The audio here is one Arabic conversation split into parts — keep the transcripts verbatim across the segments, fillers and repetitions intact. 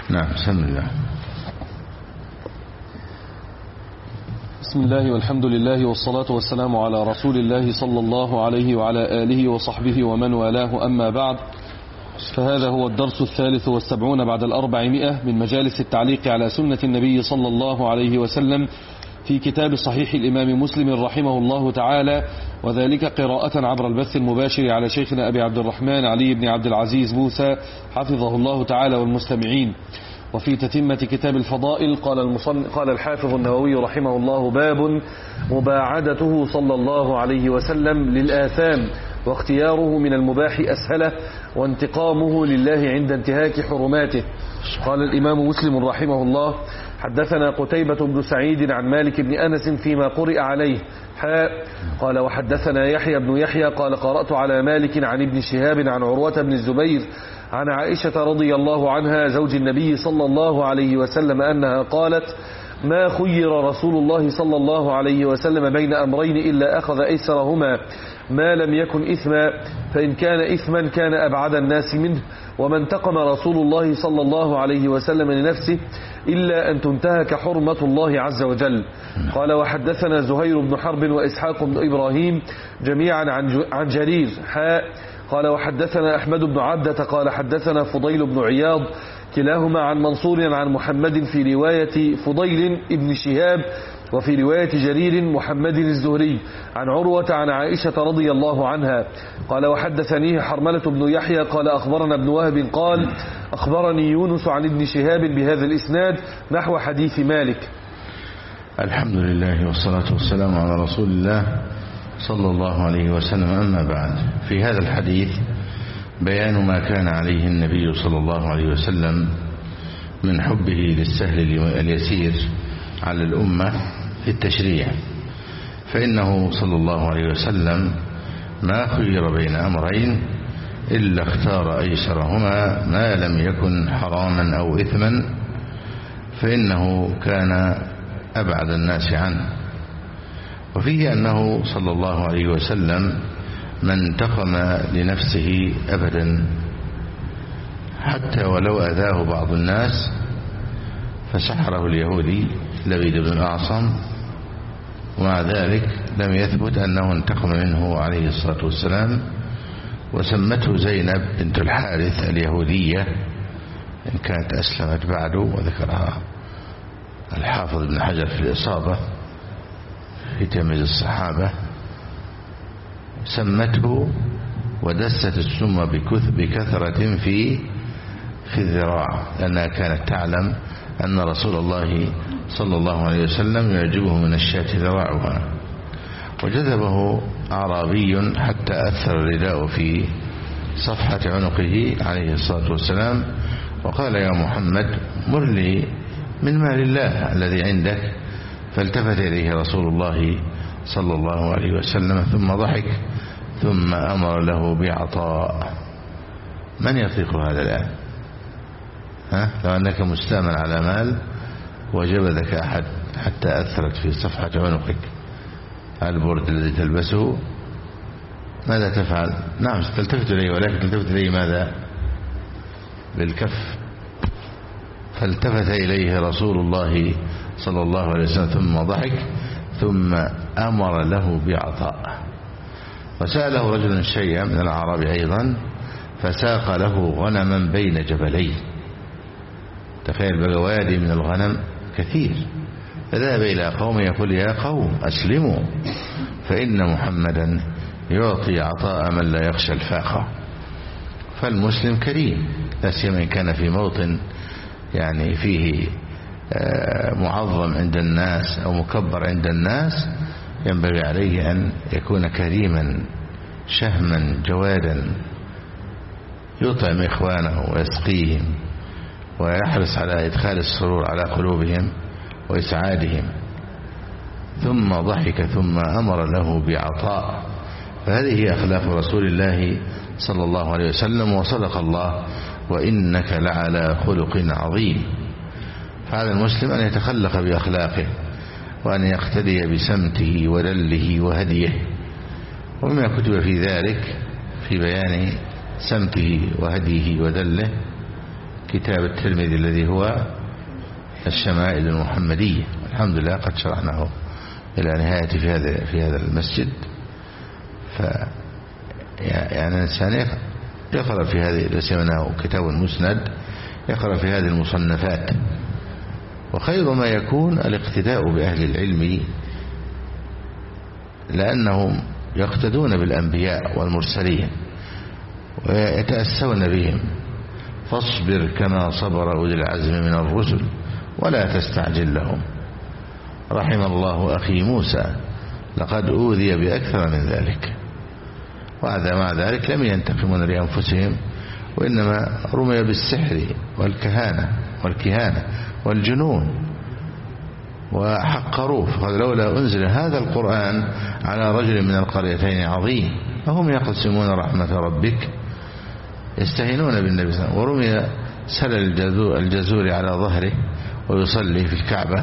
نعم. بسم الله. بسم الله والحمد لله والصلاة والسلام على رسول الله صلى الله عليه وعلى آله وصحبه ومن والاه، أما بعد، فهذا هو الدرس الثالث والسبعون بعد الأربعمائة من مجالس التعليق على سنة النبي صلى الله عليه وسلم في كتاب صحيح الإمام مسلم رحمه الله تعالى، وذلك قراءة عبر البث المباشر على شيخنا أبي عبد الرحمن علي بن عبد العزيز موسى حفظه الله تعالى والمستمعين. وفي تتمة كتاب الفضائل قال المصنف قال الحافظ النووي رحمه الله: باب مباعدته صلى الله عليه وسلم للآثام، واختياره من المباح أسهله، وانتقامه لله عند انتهاك حرماته. قال الإمام مسلم رحمه الله: حدثنا قتيبة بن سعيد عن مالك بن أنس فيما قرئ عليه حاء قال وحدثنا يحيى بن يحيى قال قرأت على مالك عن ابن شهاب عن عروة بن الزبير عن عائشة رضي الله عنها زوج النبي صلى الله عليه وسلم أنها قالت: ما خير رسول الله صلى الله عليه وسلم بين أمرين إلا أخذ أيسرهما ما لم يكن إثما، فإن كان إثما كان أبعد الناس منه، وما انتقم رسول الله صلى الله عليه وسلم لنفسه إلا أن تنتهك حرمة الله عز وجل. قال وحدثنا زهير بن حرب وإسحاق بن إبراهيم جميعا عن جرير حاء قال وحدثنا أحمد بن عبدة قال حدثنا فضيل بن عياض كلاهما عن منصور عن محمد في رواية فضيل ابن شهاب، وفي رواية جرير محمد الزهري عن عروة عن عائشة رضي الله عنها. قال وحدثنيه حرملة بن يحيى قال أخبرنا ابن وهب قال أخبرني يونس عن ابن شهاب بهذا الإسناد نحو حديث مالك. الحمد لله والصلاة والسلام على رسول الله صلى الله عليه وسلم، أما بعد. في هذا الحديث بيان ما كان عليه النبي صلى الله عليه وسلم من حبه للسهل اليسير على الأمة في التشريع، فإنه صلى الله عليه وسلم ما خير بين أمرين إلا اختار أيسرهما ما لم يكن حراما أو إثما، فإنه كان أبعد الناس عنه. وفيه أنه صلى الله عليه وسلم من انتقم لنفسه أبدا، حتى ولو أذاه بعض الناس، فسحره اليهودي لبيد بن الأعصم، ومع ذلك لم يثبت أنه انتقم منه عليه الصلاة والسلام، وسمته زينب بنت الحارث اليهودية، إن كانت أسلمت بعده، وذكرها الحافظ ابن حجر في الإصابة في تمييز الصحابة. سمته ودست السم بكثرة في في الذراع، لأنها كانت تعلم أن رسول الله صلى الله عليه وسلم يعجبه من الشاة ذراعها. وجذبه أعرابي حتى أثر الرداء في صفحة عنقه عليه الصلاة والسلام، وقال: يا محمد مر لي من مال الله الذي عندك. فالتفت إليه رسول الله صلى الله عليه وسلم ثم ضحك، ثم أمر له بعطاء. من يطيق هذا الآن؟ ها؟ لو أنك مستأمن على مال وجبذك أحد حتى أثرت في صفحة عنقك البرد الذي تلبسه، ماذا تفعل؟ نعم تلتفت إليه، ولكن تلتفت إليه ماذا؟ بالكف. فالتفت إليه رسول الله صلى الله عليه وسلم ثم ضحك، ثم أمر له بعطاء. وسأله رجل شيئا من الأعراب أيضا، فساق له غنما بين جبلين. تخيل بقى وادي من الغنم كثير. فذهب إلى قوم يقول: يا قوم أسلموا، فإن محمدا يعطي عطاء من لا يخشى الفاقة. فالمسلم كريم، لا سيما إن كان في موطن يعني فيه معظم عند الناس أو مكبر عند الناس، ينبغي عليه أن يكون كريما شهما جوادا، يطعم إخوانه ويسقيهم ويحرص على إدخال السرور على قلوبهم وإسعادهم. ثم ضحك ثم أمر له بعطاء. فهذه أخلاق رسول الله صلى الله عليه وسلم، وصدق الله: وإنك لعلى خلق عظيم. فعلى المسلم أن يتخلق بأخلاقه، وأن يقتدي بسمته ودله وهديه. ومما كتب في ذلك في بيان سمته وهديه ودله كتاب الترمذي الذي هو الشمائل المحمدية. الحمد لله قد شرحناه إلى نهاية في هذا في هذا المسجد. ف يعني الإنسان يقرأ في هذه سمناه كتاب مسند، يقرأ في هذه المصنفات. وخير ما يكون الاقتداء بأهل العلم، لأنهم يقتدون بالأنبياء والمرسلين ويتأسون بهم. فاصبر كما صبر أولي العزم من الرسل ولا تستعجل لهم. رحم الله أخي موسى لقد أوذي بأكثر من ذلك. وهذا مع ذلك لم ينتقمون لأنفسهم، وإنما رمي بالسحر والكهانة والكهانة والجنون وحقروه. فقال لولا أنزل هذا القرآن على رجل من القريتين عظيم فهم يقسمون رحمة ربك يستهينون بالنبي صلى الله عليه وسلم. ورمي سلل الجزور على ظهره ويصلي في الكعبة،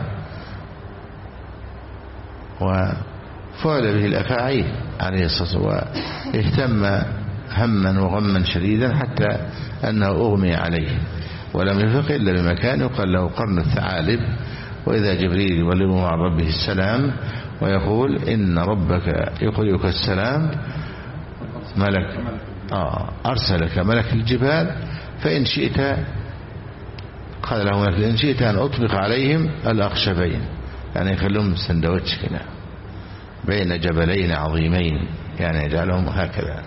وفعل به الأفاعيل عليه الصلاة والسلام. واهتم هما وغما شديدا حتى أنه أغمي عليه ولم يفق إلا بمكان يقال له قرن الثعالب. وإذا جبريل يبلغه عن ربه السلام ويقول إن ربك يقرئك السلام ملك آه أرسلك ملك الجبال فإن شئت قال له ملك إن شئت أن أطبق عليهم الأخشبين، يعني يخلهم سندوتش كده بين جبلين عظيمين، يعني يجعلهم هكذا.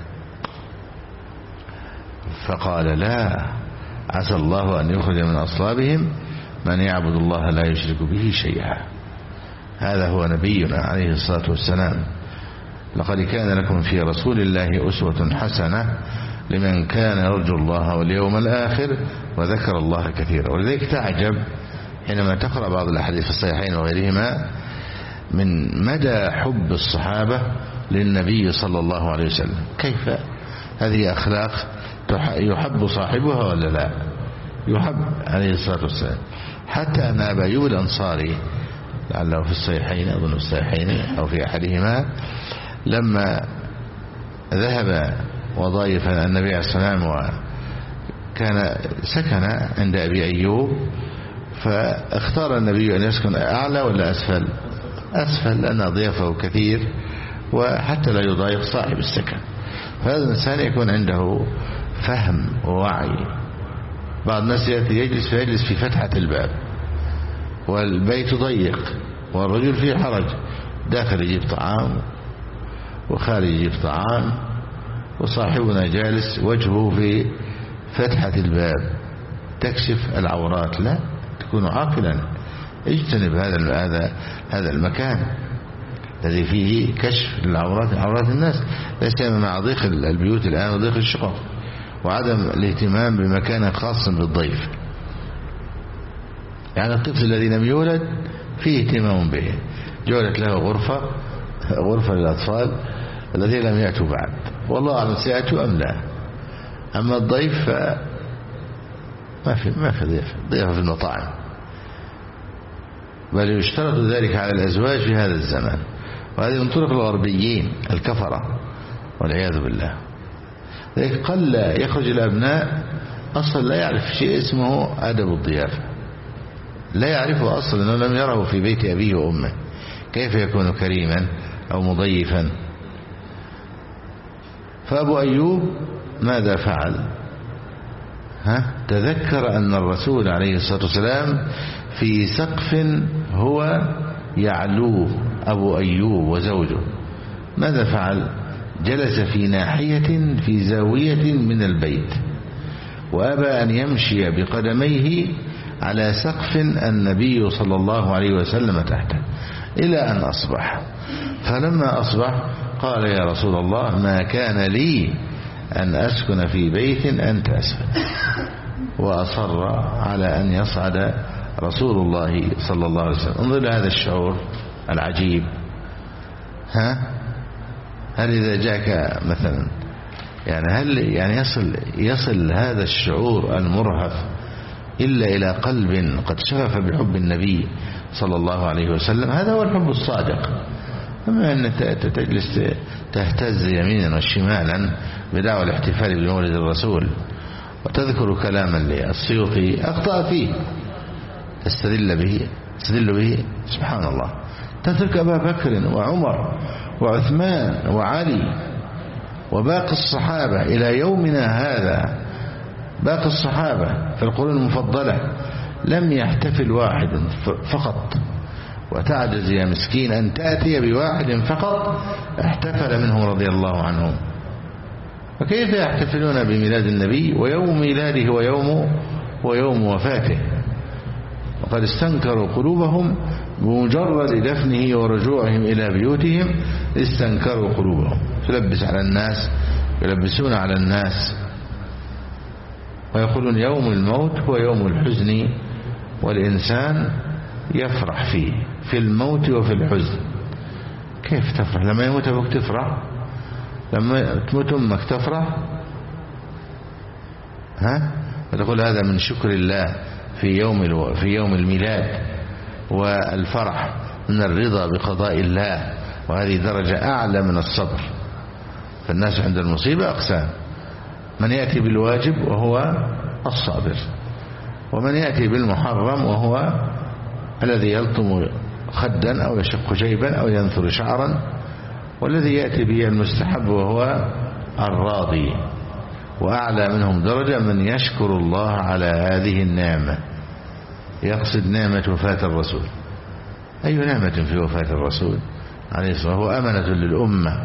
فقال لا، عسى الله أن يخرج من أصلابهم من يعبد الله لا يشرك به شيئا. هذا هو نبينا عليه الصلاة والسلام. لقد كان لكم في رسول الله أسوة حسنة لمن كان يرجو الله واليوم الآخر وذكر الله كثيرا. ولذلك تعجب حينما تقرأ بعض الأحاديث في الصحيحين وغيرهما من مدى حب الصحابة للنبي صلى الله عليه وسلم. كيف هذه أخلاق يحب صاحبها ولا لا؟ يحب عليه الصلاة والسلام. حتى أن أبا أيوب الأنصاري لعله في الصحيحين أظن في الصحيحين أو في أحدهما لما ذهب وضايف النبي عليه الصلاة والسلام وكان سكن عند أبي أيوب، فاختار النبي أن يسكن أعلى ولا أسفل؟ أسفل، لأن ضيافه كثير وحتى لا يضايق صاحب السكن. فهذا الإنسان يكون عنده فهم ووعي. بعض الناس يجلس فيجلس في فتحة الباب والبيت ضيق والرجل فيه حرج، داخل يجيب طعام وخارج يجيب طعام وصاحبنا جالس وجهه في فتحة الباب تكشف العورات. لا، تكون عاقلا، اجتنب هذا هذا هذا المكان الذي فيه كشف العورات عورات الناس، لا سيما مع ضيق البيوت الآن وضيق الشقق وعدم الاهتمام بمكان خاص بالضيف. يعني الطفل الذي لم يولد فيه اهتمام به، جعلت له غرفة غرفة للأطفال الذين لم يأتوا بعد، والله أعلم سيأتوا أم لا. أما الضيف ما في ما في ضيف ضيف في المطاعم، بل يشترط ذلك على الأزواج في هذا الزمان. وهذه من طرق الغربيين الكفرة والعياذ بالله. ذلك قل يخرج الأبناء أصلا لا يعرف شيء اسمه أدب الضيافة، لا يعرفه أصلا لأنه لم يره في بيت أبيه وأمه. كيف يكون كريما أو مضيفا؟ فأبو أيوب ماذا فعل؟ ها؟ تذكر أن الرسول عليه الصلاة والسلام في سقف هو يعلوه أبو أيوب وزوجه. ماذا فعل؟ جلس في ناحية في زاوية من البيت وأبى أن يمشي بقدميه على سقف النبي صلى الله عليه وسلم تحته إلى أن أصبح. فلما أصبح قال يا رسول الله ما كان لي أن أسكن في بيت أنت أسفل. وأصر على أن يصعد رسول الله صلى الله عليه وسلم. انظر هذا الشعور العجيب. ها هل إذا جاءك مثلا يعني هل يعني يصل يصل هذا الشعور المرهف إلا إلى قلب قد شغف بحب النبي صلى الله عليه وسلم؟ هذا هو الحب الصادق. أما أن تجلس تهتز يمينا وشمالا بدعوى الاحتفال بمولد الرسول وتذكر كلاما للسيوطي أخطأ فيه تستدل به تستدل به سبحان الله، تترك أبا بكر وعمر وعثمان وعلي وباقي الصحابة إلى يومنا هذا. باقي الصحابة في القرون المفضلة لم يحتفل واحد فقط، وتعجز يا مسكين أن تأتي بواحد فقط احتفل منهم رضي الله عنهم. فكيف يحتفلون بميلاد النبي ويوم ميلاده ويوم ويوم وفاته؟ وقد استنكروا قلوبهم بمجرد دفنه ورجوعهم إلى بيوتهم، استنكروا قلوبهم. تلبس على الناس، يلبسون على الناس ويقولون يوم الموت هو يوم الحزن، والإنسان يفرح فيه في الموت وفي الحزن. كيف تفرح لما يموت أبوك؟ تفرح لما تموت أمك تفرح؟ ها؟ فتقول هذا من شكر الله في يوم في يوم الميلاد، والفرح من الرضا بقضاء الله، وهذه درجة أعلى من الصبر. فالناس عند المصيبة أقسام: من يأتي بالواجب وهو الصابر، ومن يأتي بالمحرم وهو الذي يلطم خدا أو يشق جيبا أو ينثر شعرا، والذي يأتي به المستحب وهو الراضي. وأعلى منهم درجة من يشكر الله على هذه النعمة، يقصد نعمة وفاة الرسول. أي نعمة في وفاة الرسول عليه الصلاة والسلام؟ هو أمنة للأمة.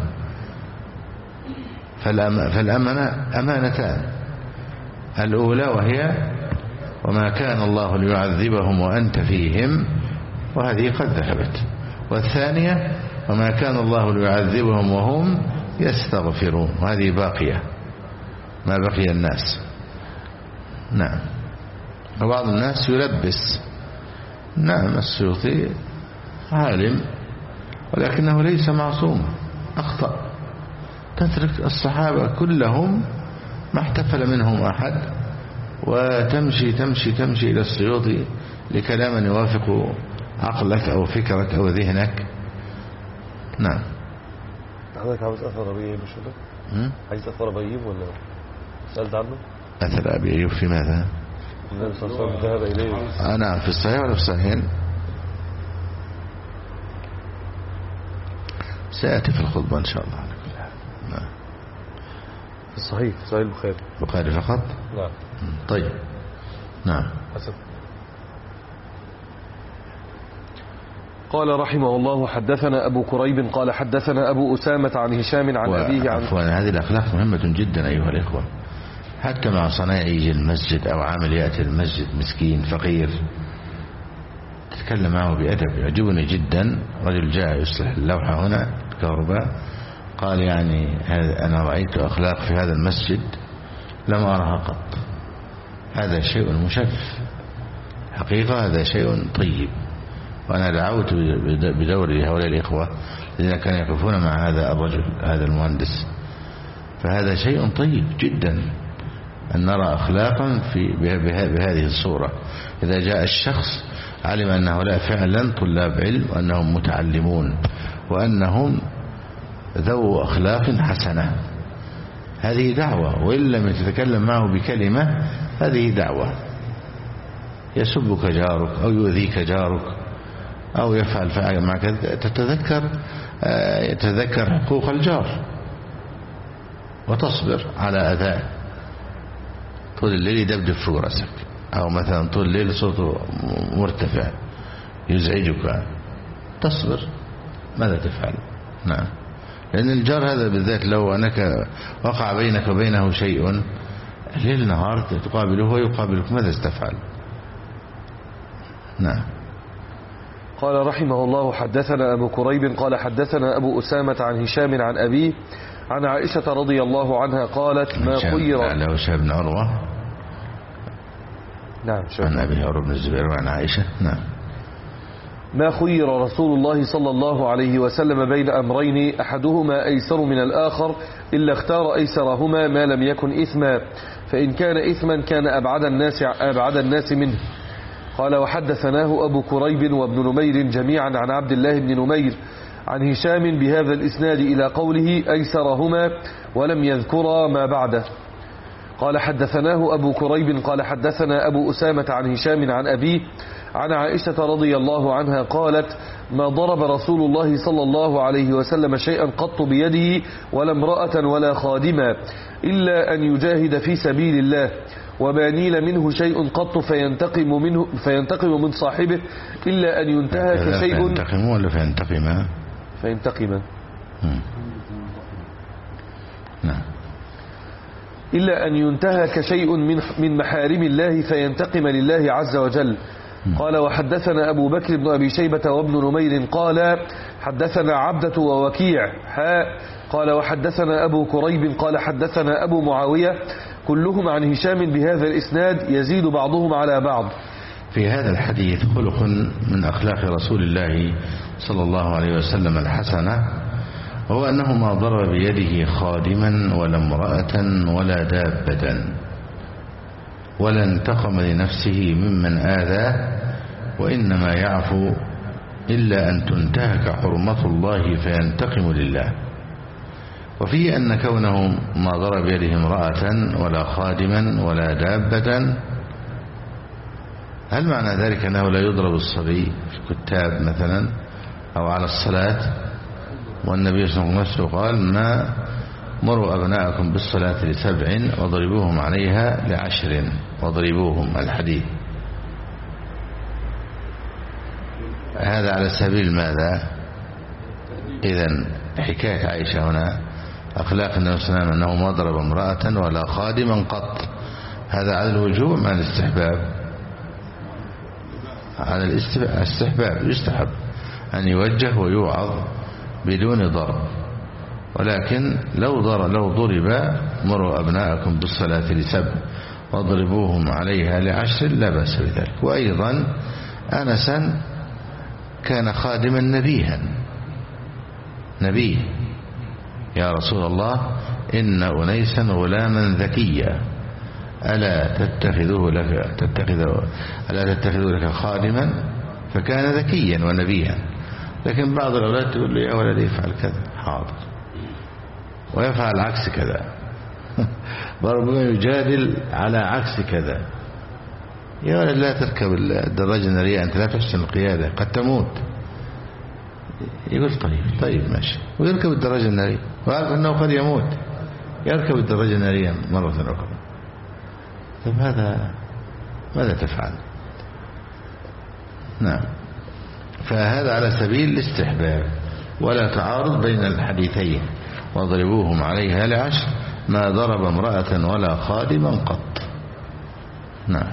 فالأمنة أمانتان: الأولى وهي وما كان الله ليعذبهم وأنت فيهم، وهذه قد ذهبت. والثانية وما كان الله ليعذبهم وهم يستغفرون، وهذه باقية ما بقي الناس. نعم. وبعض الناس يلبس. نعم السيوطي عالم ولكنه ليس معصوما، أخطأ. تترك الصحابة كلهم ما احتفل منهم أحد، وتمشي تمشي تمشي إلى السيوطي لكلام يوافق عقلك أو فكرك أو ذهنك. نعم. حضرتك عاوز أثر أبي أيوب شو؟ عايز أثر أبي أيوب ولا سألت عنه؟ أثر أبي أيوب في ماذا؟ النبي صلى الله عليه وسلم ذهب إليه. نعم، في الصحيح ولا في الصحيحين؟ سيأتي في الخطبة إن شاء الله. نعم. في الصحيح، في صحيح البخاري. البخاري فقط؟ نعم. طيب. نعم. حسن. قال رحمه الله: حدثنا أبو كريب قال حدثنا أبو أسامة عن هشام عن أبيه عن هذه الأخلاق مهمة جدا أيها الإخوة، حتى مع صنايعي المسجد أو عامل يأتي المسجد مسكين فقير، تتكلم معه بأدب. يعجبني جدا رجل جاء يصلح اللوحة هنا الكهرباء، قال يعني أنا رأيت أخلاق في هذا المسجد لم أرها قط. هذا شيء مشرف حقيقة، هذا شيء طيب. وأنا دعوت بدوري هؤلاء الإخوة الذين كانوا يقفون مع هذا الرجل هذا المهندس، فهذا شيء طيب جدا أن نرى أخلاقا في بهذه الصورة. إذا جاء الشخص علم أن هؤلاء فعلا طلاب علم، وأنهم متعلمون، وأنهم ذو أخلاق حسنة. هذه دعوة، وإن لم يتكلم معه بكلمة هذه دعوة. يسبك جارك أو يؤذيك جارك أو يفعل فعل معك، تتذكر يتذكر حقوق الجار وتصبر على أذاه. طول الليل يدبدب في رأسك، أو مثلا طول الليل صوته مرتفع يزعجك، تصبر. ماذا تفعل؟ نعم. لأن الجار هذا بالذات لو أنك وقع بينك وبينه شيء ليل نهار تقابله ويقابلك، ماذا ستفعل؟ نعم. قال رحمه الله: حدثنا أبو كريب قال حدثنا أبو أسامة عن هشام عن أبيه عن عائشة رضي الله عنها قالت: ما خير له هشام بن عروة. نعم. عن أبي عروة بن الزبير وعن عائشة. نعم. ما خير رسول الله صلى الله عليه وسلم بين أمرين أحدهما أيسر من الآخر إلا اختار أيسرهما ما لم يكن إثما، فإن كان إثما كان أبعد الناس أبعد الناس منه. قال: وحدثناه أبو كريب وابن نمير جميعا عن عبد الله بن نمير عن هشام بهذا الإسناد إلى قوله أيسرهما ولم يذكر ما بعده. قال حدثناه أبو كريب قال حدثنا أبو أسامة عن هشام عن أبيه عن عائشة رضي الله عنها قالت ما ضرب رسول الله صلى الله عليه وسلم شيئا قط بيده ولا امرأة ولا خادما إلا أن يجاهد في سبيل الله وما نيل منه شيء قط فينتقم منه فينتقم من صاحبه إلا أن ينتهك شيء فينتقم ولا فينتقم فينتقم نعم إلا أن ينتهك شيء من من محارم الله فينتقم لله عز وجل. قال وحدثنا أبو بكر بن أبي شيبة وابن نمير قال حدثنا عبدة ووكيع حاء قال وحدثنا أبو كريب قال حدثنا أبو معاوية كلهم عن هشام بهذا الإسناد يزيد بعضهم على بعض. في هذا الحديث خلق من أخلاق رسول الله صلى الله عليه وسلم الحسنة، هو أنه ما ضرب بيده خادما ولا امرأة ولا دابة ولا انتقم لنفسه ممن آذاه، وإنما يعفو إلا أن تنتهك حرمة الله فينتقم لله. وفيه أن كونه ما ضرب بيده امرأة ولا خادما ولا دابة، هل معنى ذلك أنه لا يضرب الصبي في الكتاب مثلا أو على الصلاة؟ والنبي صلى الله عليه وسلم قال ما مروا أبناءكم بالصلاة لسبع وضربوهم عليها لعشر وضربوهم الحديث. هذا على سبيل ماذا؟ إذن حكاية عائشة هنا أخلاق النبي صلى الله عليه وسلم أنه ما ضرب امرأة ولا خادما قط، هذا على الوجوب مع الاستحباب؟ على الاستحباب، يستحب أن يوجه ويوعظ بدون ضرب، ولكن لو ضرب لو ضرب مروا أبناءكم بالصلاة لسبع واضربوهم عليها لعشر لا بأس بذلك. وأيضا أنسا كان خادما نبيها نبيه يا رسول الله إن أنيسا غلاما ذكيا ألا تتخذه لك تتخذه ألا تتخذه لك خادما، فكان ذكيا ونبيها. لكن بعض الأولاد تقول له يا ولدي افعل كذا، حاضر، ويفعل عكس كذا وربما يجادل على عكس كذا. يا ولد لا تركب الدراجة النارية، أنت لا تحسن القيادة قد تموت. يقول طيب طيب ماشي، ويركب الدراجة النارية وعارف أنه قد يموت، يركب الدراجة النارية مرة أخرى. طيب هذا ماذا تفعل؟ نعم، فهذا على سبيل الاستحباب ولا تعارض بين الحديثين. واضربوهم عليها لعشر ما ضرب امرأة ولا خادما قط. نعم،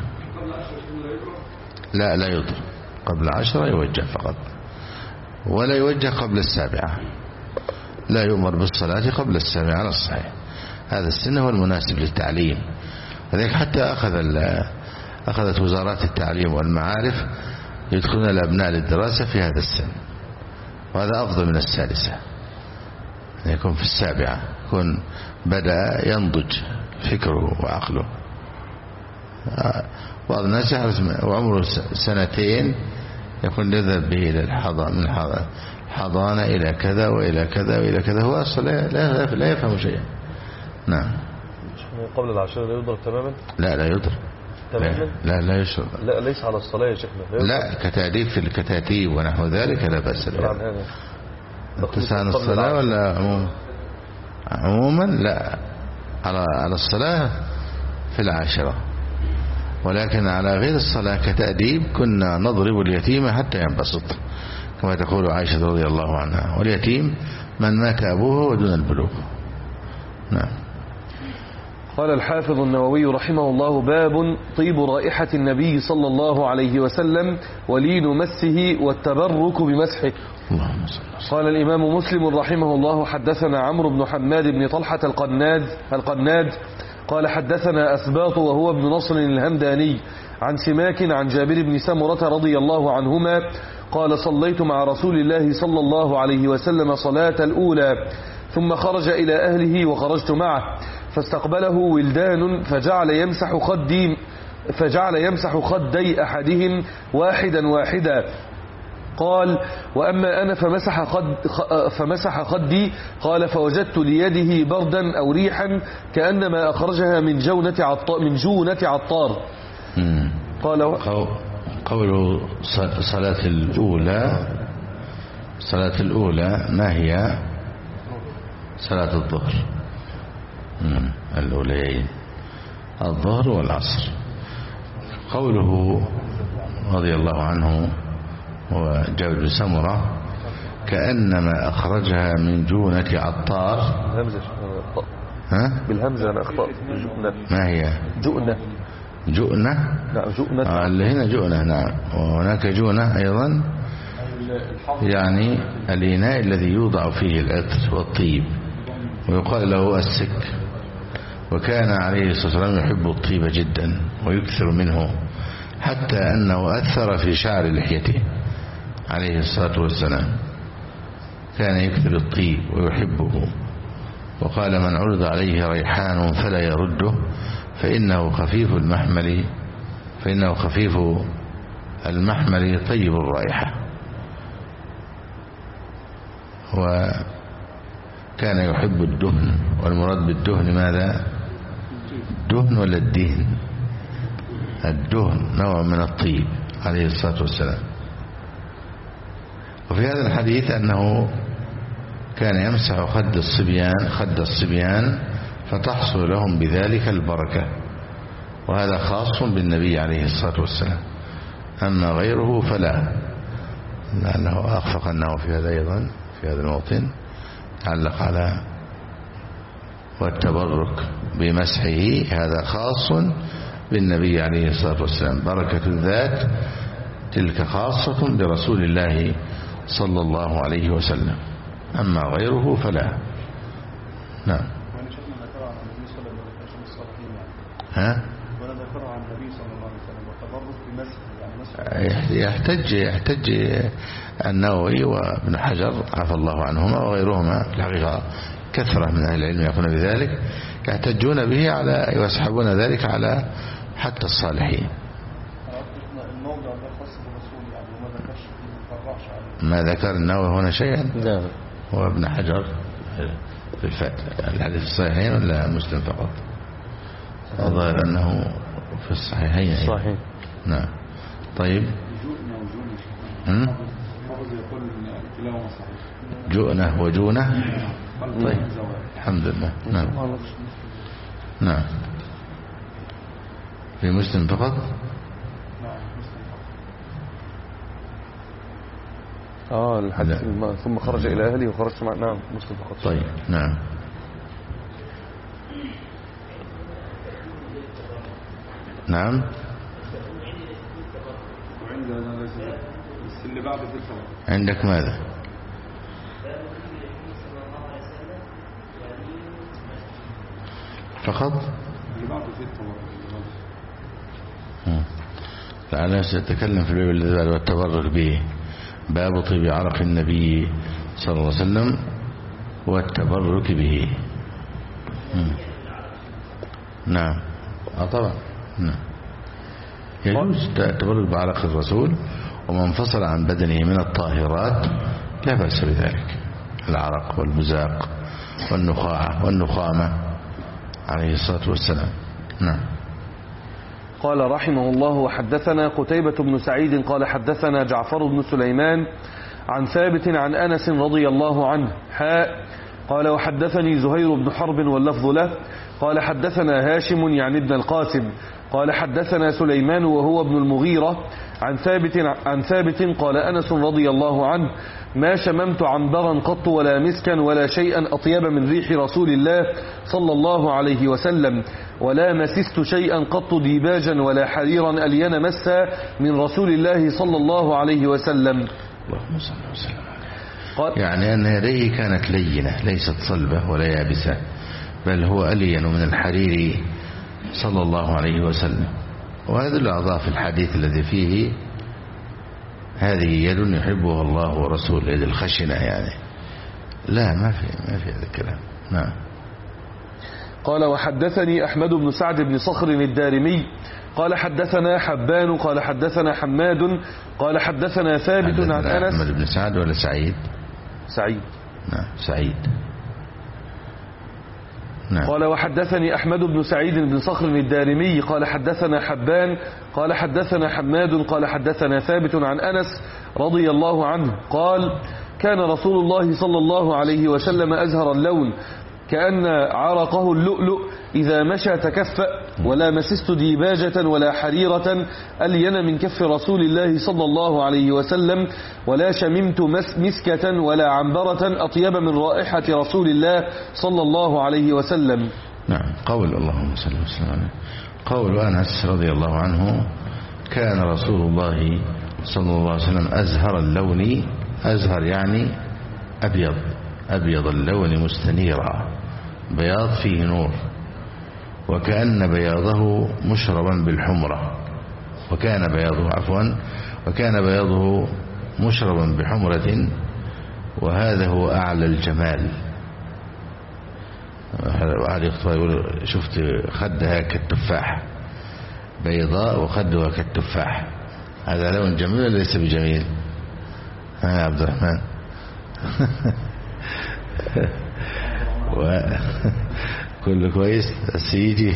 لا لا يضرب قبل عشرة، يوجه فقط، ولا يوجه قبل السابعة، لا يؤمر بالصلاة قبل السابعة على الصحيح. هذا السن هو المناسب للتعليم، لذلك حتى أخذ أخذت وزارات التعليم والمعارف يدخلون الأبناء للدراسة في هذا السن، وهذا أفضل من السادسة، يكون في السابعة يكون بدأ ينضج فكره وعقله. بعض الناس يحرص وعمره سنتين يكون يذهب به إلى الحضانة إلى كذا وإلى كذا وإلى كذا، هو أصلا لا, لا يفهم شيئا. نعم، قبل العشرة لا يضرب تماما؟ لا لا يضرب تماما، لا لا يشرب، لا ليس على الصلاة يا شيخنا، لا كتأديب في الكتاتيب ونحو ذلك لا بأس به. تسعن الصلاة ولا عموما؟ عموما لا، على على الصلاة في العاشرة، ولكن على غير الصلاة كتأديب كنا نضرب اليتيم حتى ينبسط كما تقول عائشة رضي الله عنها، واليتيم من مات أبوه ودون البلوغ. نعم. قال الحافظ النووي رحمه الله باب طيب رائحة النبي صلى الله عليه وسلم ولين مسه والتبرك بمسحه. قال الإمام مسلم رحمه الله حدثنا عمرو بن حماد بن طلحة القناد القناد قال حدثنا أسباط وهو ابن نصر الهمداني عن سماك عن جابر بن سمرة رضي الله عنهما قال صليت مع رسول الله صلى الله عليه وسلم صلاة الأولى ثم خرج إلى أهله وخرجت معه فاستقبله ولدان فجعل يمسح خدي فجعل يمسح خدي أحدهم واحدا واحدا قال وأما أنا فمسح, خد فمسح خدي. قال فوجدت ليده بردا أو ريحا كأنما أخرجها من جونة عطار, من جونة عطار. قال قوله صلاة الأولى، صلاة الأولى ما هي؟ صلاة الظهر الأوليين، الظهر والعصر. قوله رضي الله عنه وجابر بن سمرة كأنما أخرجها من جونة عطار. ها؟ بالهمزة أنا أخطأت. جؤنة. ما هي؟ جؤنة. جؤنة؟ لا جؤنة. آه اللي هنا جؤنة. نعم. وهناك جونة أيضا، يعني الإناء الذي يوضع فيه العطر والطيب، ويقال له السك. وكان عليه الصلاة والسلام يحب الطيب جدا ويكثر منه، حتى أنه أثر في شعر لحيته عليه الصلاة والسلام، كان يكثر الطيب ويحبه. وقال من عرض عليه ريحان فلا يرده فإنه خفيف المحمل فإنه خفيف المحمل طيب الرائحة. وكان يحب الدهن، والمراد بالدهن ماذا؟ دهن ولا الدهن؟ الدهن نوع من الطيب عليه الصلاة والسلام. وفي هذا الحديث أنه كان يمسح خد الصبيان خد الصبيان فتحصل لهم بذلك البركة، وهذا خاص بالنبي عليه الصلاة والسلام، أما غيره فلا. لأنه أخفق أنه في هذا أيضا في هذا الموطن تعلق على والتبرك بمسحه، هذا خاص بالنبي عليه الصلاة والسلام. بركة الذات تلك خاصة برسول الله صلى الله عليه وسلم، أما غيره فلا. نعم. ها؟ يحتج يحتج النووي وابن حجر عفى الله عنهما وغيرهما في الحقيقة كثرة من أهل العلم يقولون بذلك، يحتجون به على ويسحبون ذلك على حتى الصالحين. ما ذكر النووي هنا شيئا؟ نعم. وابن حجر في الفتح الحديث الصحيحين ولا مسلم فقط؟ الظاهر أنه في الصحيحين. صحيح. نعم. طيب. جؤنة وجونة. طيب الحمد لله. نعم. نعم. في مسلم فقط. اه الحديث ثم خرج إلى أهلي وخرجت مع. نعم مسلم فقط. طيب. نعم. نعم. عندك ماذا؟ فقط؟ لعلنا سأتكلم في الباب الذي بعد والتبرك به، باب طيب عرق النبي صلى الله عليه وسلم والتبرك به. مم. نعم. اه طبعا. نعم. يجوز التبرك بعرق الرسول، ومن فصل عن بدنه من الطاهرات لا بأس بذلك، العرق والبزاق والنخاعة والنخامة عليه الصلاة والسلام. نعم. قال رحمه الله وحدثنا قتيبة بن سعيد قال حدثنا جعفر بن سليمان عن ثابت عن أنس رضي الله عنه حاء قال وحدثني زهير بن حرب واللفظ له قال حدثنا هاشم يعني ابن القاسم قال حدثنا سليمان وهو ابن المغيرة عن ثابت عن ثابت قال أنس رضي الله عنه ما شممت عنبرا قط ولا مسكا ولا شيئا أطيب من ريح رسول الله صلى الله عليه وسلم ولا مسست شيئا قط ديباجا ولا حريرا ألين مسا من رسول الله صلى الله عليه وسلم. اللهم صل وسلم. يعني أن يديه كانت لينة ليست صلبة ولا يابسة، بل هو ألين من الحرير صلى الله عليه وسلم. وهذا الأعضاء في الحديث الذي فيه هذه يد يحبها الله ورسوله، يد الخشنة يعني. لا ما في ما في هذا الكلام. نعم. قال وحدثني أحمد بن سعد بن صخر الدارمي قال حدثنا حبان قال حدثنا حماد قال حدثنا ثابت عن أنس. أحمد بن سعد ولا سعيد؟ سعيد. نعم سعيد. نعم. قال وحدثني أحمد بن سعيد بن صخر الدارمي قال حدثنا حبان قال حدثنا حماد قال حدثنا ثابت عن أنس رضي الله عنه قال كان رسول الله صلى الله عليه وسلم أزهر اللون كأن عرقه اللؤلؤ إذا مشى تكفأ ولا مسست ديباجة ولا حريرة ألين من كف رسول الله صلى الله عليه وسلم ولا شممت مسكة ولا عنبرة أطيب من رائحة رسول الله صلى الله عليه وسلم. نعم. قول اللهم صل وسلم عليه. قول أنس رضي الله عنه كان رسول الله صلى الله عليه وسلم أزهر اللون. أزهر يعني أبيض، أبيض اللون مستنيرا، بياض فيه نور، وكأن بياضه مشربا بالحمرة، وكان بياضه عفوا وكان بياضه مشربا بحمرة، وهذا هو أعلى الجمال. وعلي يقول شفت خدها كالتفاح، بيضاء وخدها كالتفاح، هذا لون جميل ولا ليس بجميل؟ ها يا عبد الرحمن؟ كله كويس سيدي.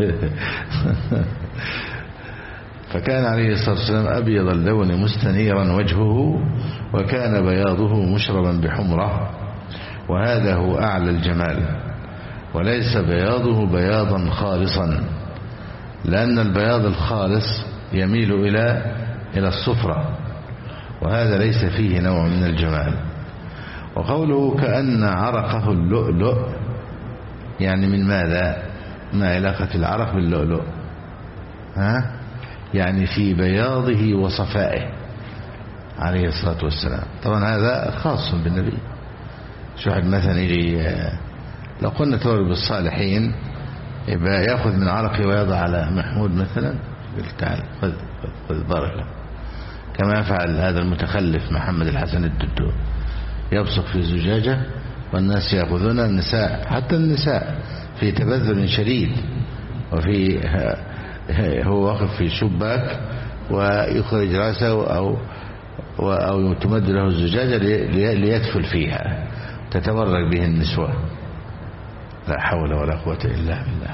فكان عليه الصلاة والسلام أبيض اللون مستنيرا وجهه، وكان بياضه مشربا بحمرة، وهذا هو أعلى الجمال، وليس بياضه بياضا خالصا، لأن البياض الخالص يميل إلى إلى الصفرة، وهذا ليس فيه نوع من الجمال. وقوله كأن عرقه اللؤلؤ يعني من ماذا؟ ما علاقة العرق باللؤلؤ؟ ها؟ يعني في بياضه وصفائه عليه الصلاة والسلام. طبعا هذا خاص بالنبي. شو حد مثلا يجي لو قلنا تورد بالصالحين يبقى يأخذ من عرقه ويضع على محمود مثلا، تعال خذ خذ بارك الله، كما فعل هذا المتخلف محمد الحسن الددو، يبصق في زجاجة والناس يأخذون، النساء حتى النساء في تبذل شديد، وفي هو واقف في شباك ويخرج رأسه أو أو تمد له الزجاجة ليدفل فيها، تتبرك به النسوة. لا حول ولا قوة إلا بالله.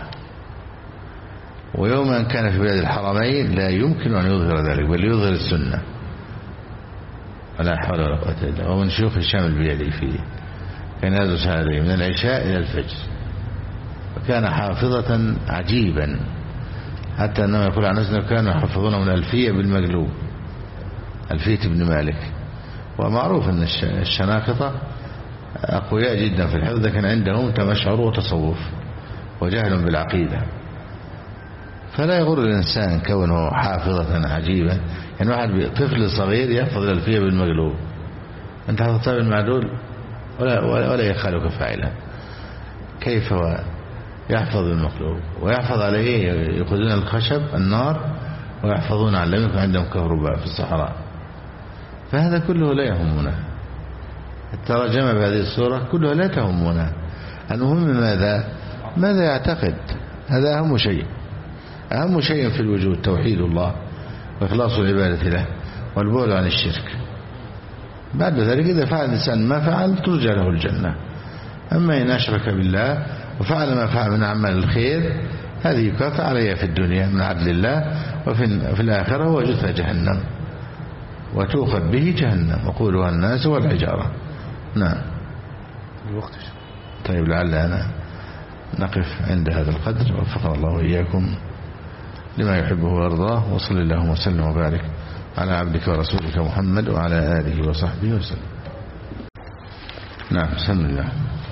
ويوم أن كان في بلاد الحرمين لا يمكن أن يظهر ذلك، بل يظهر السنة. ولا حول ولا قوة إلا بالله. ومن شيوخ هشام البيلي فيه كان يدرس هذه من العشاء إلى الفجر، وكان حافظة عجيبا، حتى أنه يقول عن نفسه كانوا يحفظونه من ألفية بالمقلوب، ألفية ابن مالك. ومعروف أن الشناقطة أقوياء جدا في الحفظ، لكن عندهم تمشعر وتصوف وجهل بالعقيدة. فلا يغر الإنسان كونه حافظة عجيبا، يعني واحد طفل صغير يحفظ الألفية بالمقلوب، أنت حفظتها بالمعدول ولا, ولا يخالك فاعلا. كيف يحفظ المقلوب ويحفظ على إيه؟ يأخذون الخشب النار ويحفظون على لم يكن عندهم كهرباء في الصحراء. فهذا كله لا يهمنا، الترجمة بهذه الصورة كلها لا تهمنا. المهم ماذا ماذا يعتقد، هذا أهم شيء. أهم شيء في الوجود توحيد الله وإخلاص العبادة له والبعد عن الشرك. بعد ذلك إذا فعل الإنسان ما فعل ترجع له الجنة. أما إن أشرك بالله وفعل ما فعل من أعمال الخير هذه يكافئ عليها في الدنيا من عدل الله، وفي الآخرة وجدها جهنم وتوقد به جهنم وقولها الناس والحجارة. نعم. الوقت. طيب لعلنا نقف عند هذا القدر، وفقنا الله وإياكم لما يحبه ويرضاه، وصلى اللهم وسلم وبارك على عبدك ورسولك محمد وعلى آله وصحبه وسلم. نعم بسم الله.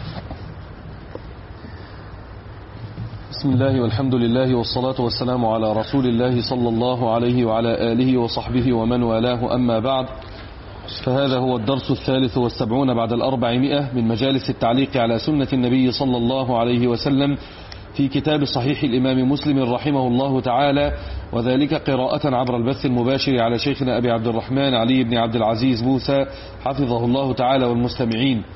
بسم الله والحمد لله والصلاة والسلام على رسول الله صلى الله عليه وعلى آله وصحبه ومن والاه، أما بعد، فهذا هو الدرس الثالث والسبعون بعد الأربعمائة من مجالس التعليق على سنة النبي صلى الله عليه وسلم في كتاب صحيح الإمام مسلم رحمه الله تعالى، وذلك قراءة عبر البث المباشر على شيخنا أبي عبد الرحمن علي بن عبد العزيز موسى حفظه الله تعالى والمستمعين.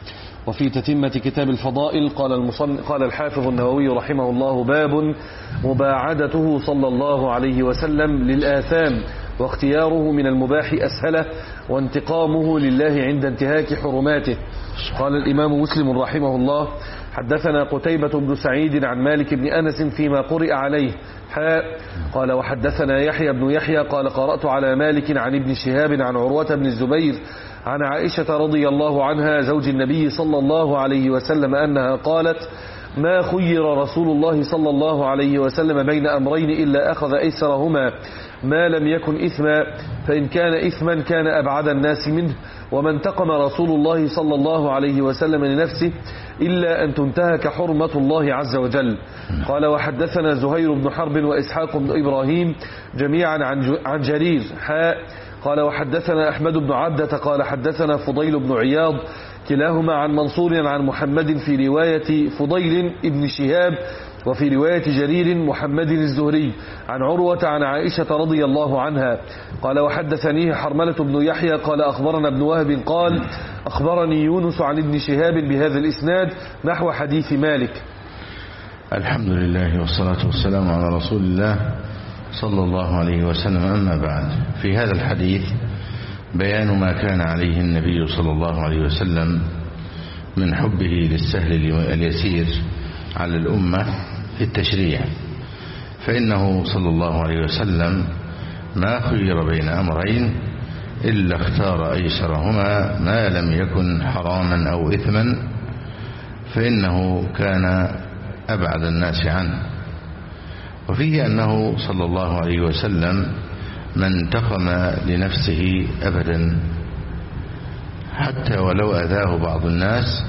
وفي تتمة كتاب الفضائل قال, المصن... قال الحافظ النووي رحمه الله: باب مباعدته صلى الله عليه وسلم للآثام واختياره من المباح أسهله وانتقامه لله عند انتهاك حرماته. قال الإمام مسلم رحمه الله: حدثنا قتيبة بن سعيد عن مالك بن أنس فيما قرئ عليه حاء. قال وحدثنا يحيى بن يحيى قال قرأت على مالك عن ابن شهاب عن عروة بن الزبير عن عائشة رضي الله عنها زوج النبي صلى الله عليه وسلم أنها قالت: ما خير رسول الله صلى الله عليه وسلم بين أمرين إلا أخذ أيسرهما ما لم يكن إثما، فإن كان إثما كان أبعد الناس منه، وما انتقم رسول الله صلى الله عليه وسلم لنفسه إلا أن تنتهك حرمة الله عز وجل. قال وحدثنا زهير بن حرب وإسحاق بن إبراهيم جميعا عن جرير حاء. قال وحدثنا أحمد بن عبدة قال حدثنا فضيل بن عياض كلاهما عن منصور عن محمد في رواية فضيل ابن شهاب، وفي رواية جرير محمد الزهري عن عروة عن عائشة رضي الله عنها. قال وحدثنيه حرملة بن يحيى قال أخبرنا ابن وهب قال أخبرني يونس عن ابن شهاب بهذا الإسناد نحو حديث مالك. الحمد لله والصلاة والسلام على رسول الله صلى الله عليه وسلم. أما بعد، في هذا الحديث بيان ما كان عليه النبي صلى الله عليه وسلم من حبه للسهل اليسير على الأمة في التشريع، فإنه صلى الله عليه وسلم ما خير بين أمرين إلا اختار أيسرهما ما لم يكن حراما أو إثما، فإنه كان أبعد الناس عنه. وفيه أنه صلى الله عليه وسلم ما انتقم لنفسه أبدا، حتى ولو أذاه بعض الناس،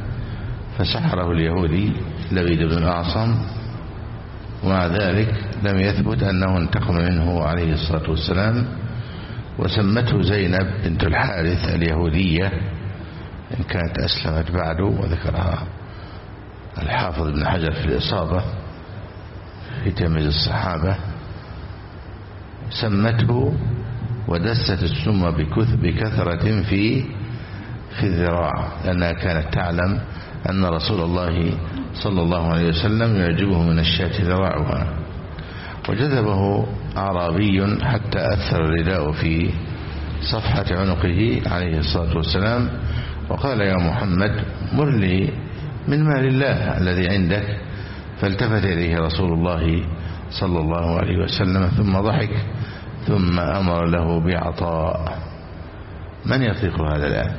فسحره اليهودي لبيد بن الأعصم، ومع ذلك لم يثبت أنه انتقم منه عليه الصلاة والسلام. وسمته زينب بنت الحارث اليهودية، إن كانت أسلمت بعد، وذكرها الحافظ ابن حجر في الإصابة في تمييز الصحابة. سمته ودست السم بكثرة في في الذراع، لأنها كانت تعلم أن رسول الله صلى الله عليه وسلم يعجبه من الشاة ذراعها. وجذبه أعرابي حتى أثر الرداء في صفحة عنقه عليه الصلاة والسلام، وقال: يا محمد مر لي من مال الله الذي عندك. فالتفت إليه رسول الله صلى الله عليه وسلم ثم ضحك، ثم أمر له بعطاء. من يطيق هذا الآن؟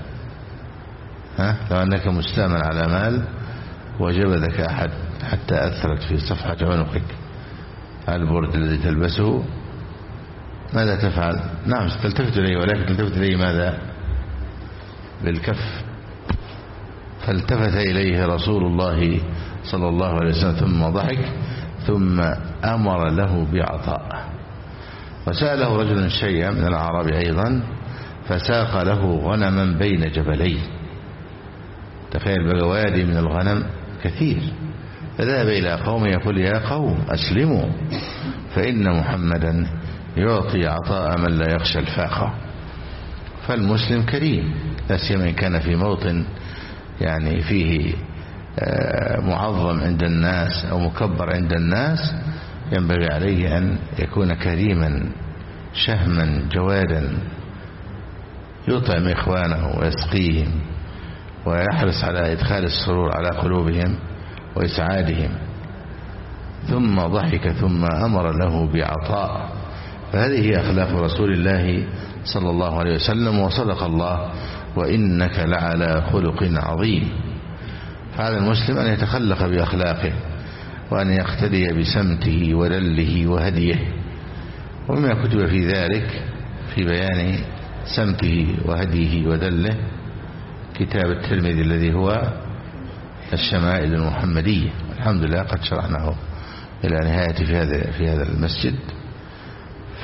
ها؟ لو أنك مستأمن على مال وجبدك أحد حتى أثرت في صفحة عنقك البرد الذي تلبسه، ماذا تفعل؟ نعم تلتفت إليه، ولكن تلتفت إليه ماذا؟ بالكف. فالتفت إليه رسول الله صلى الله عليه وسلم ثم ضحك، ثم أمر له بعطاء. وسأله رجل شيئا من الأعراب أيضا، فساق له غنما بين جبلين. تخيل بقى وادي من الغنم كثير. فذهب إلى قوم يقول: يا قوم أسلموا، فإن محمدا يعطي عطاء من لا يخشى الفاقة. فالمسلم كريم، لا سيما إن كان في موطن يعني فيه معظم عند الناس أو مكبر عند الناس، ينبغي عليه أن يكون كريما شهما جوادا، يطعم إخوانه ويسقيهم ويحرص على إدخال السرور على قلوبهم وإسعادهم. ثم ضحك ثم أمر له بعطاء. فهذه أخلاق رسول الله صلى الله عليه وسلم. وصدق الله: وإنك لعلى خلق عظيم. فعلى المسلم أن يتخلق بأخلاقه، وأن يقتدي بسمته ودله وهديه. ومما كتب في ذلك في بيان سمته وهديه ودله كتاب الترمذي الذي هو الشمائل المحمدية. الحمد لله قد شرحناه إلى نهاية في هذا في هذا المسجد. ف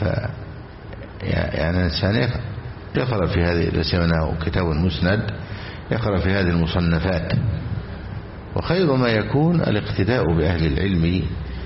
يعني الإنسان يقرأ في هذه لسمناه كتاب مسند، يقرأ في هذه المصنفات. وخير ما يكون الاقتداء بأهل العلم،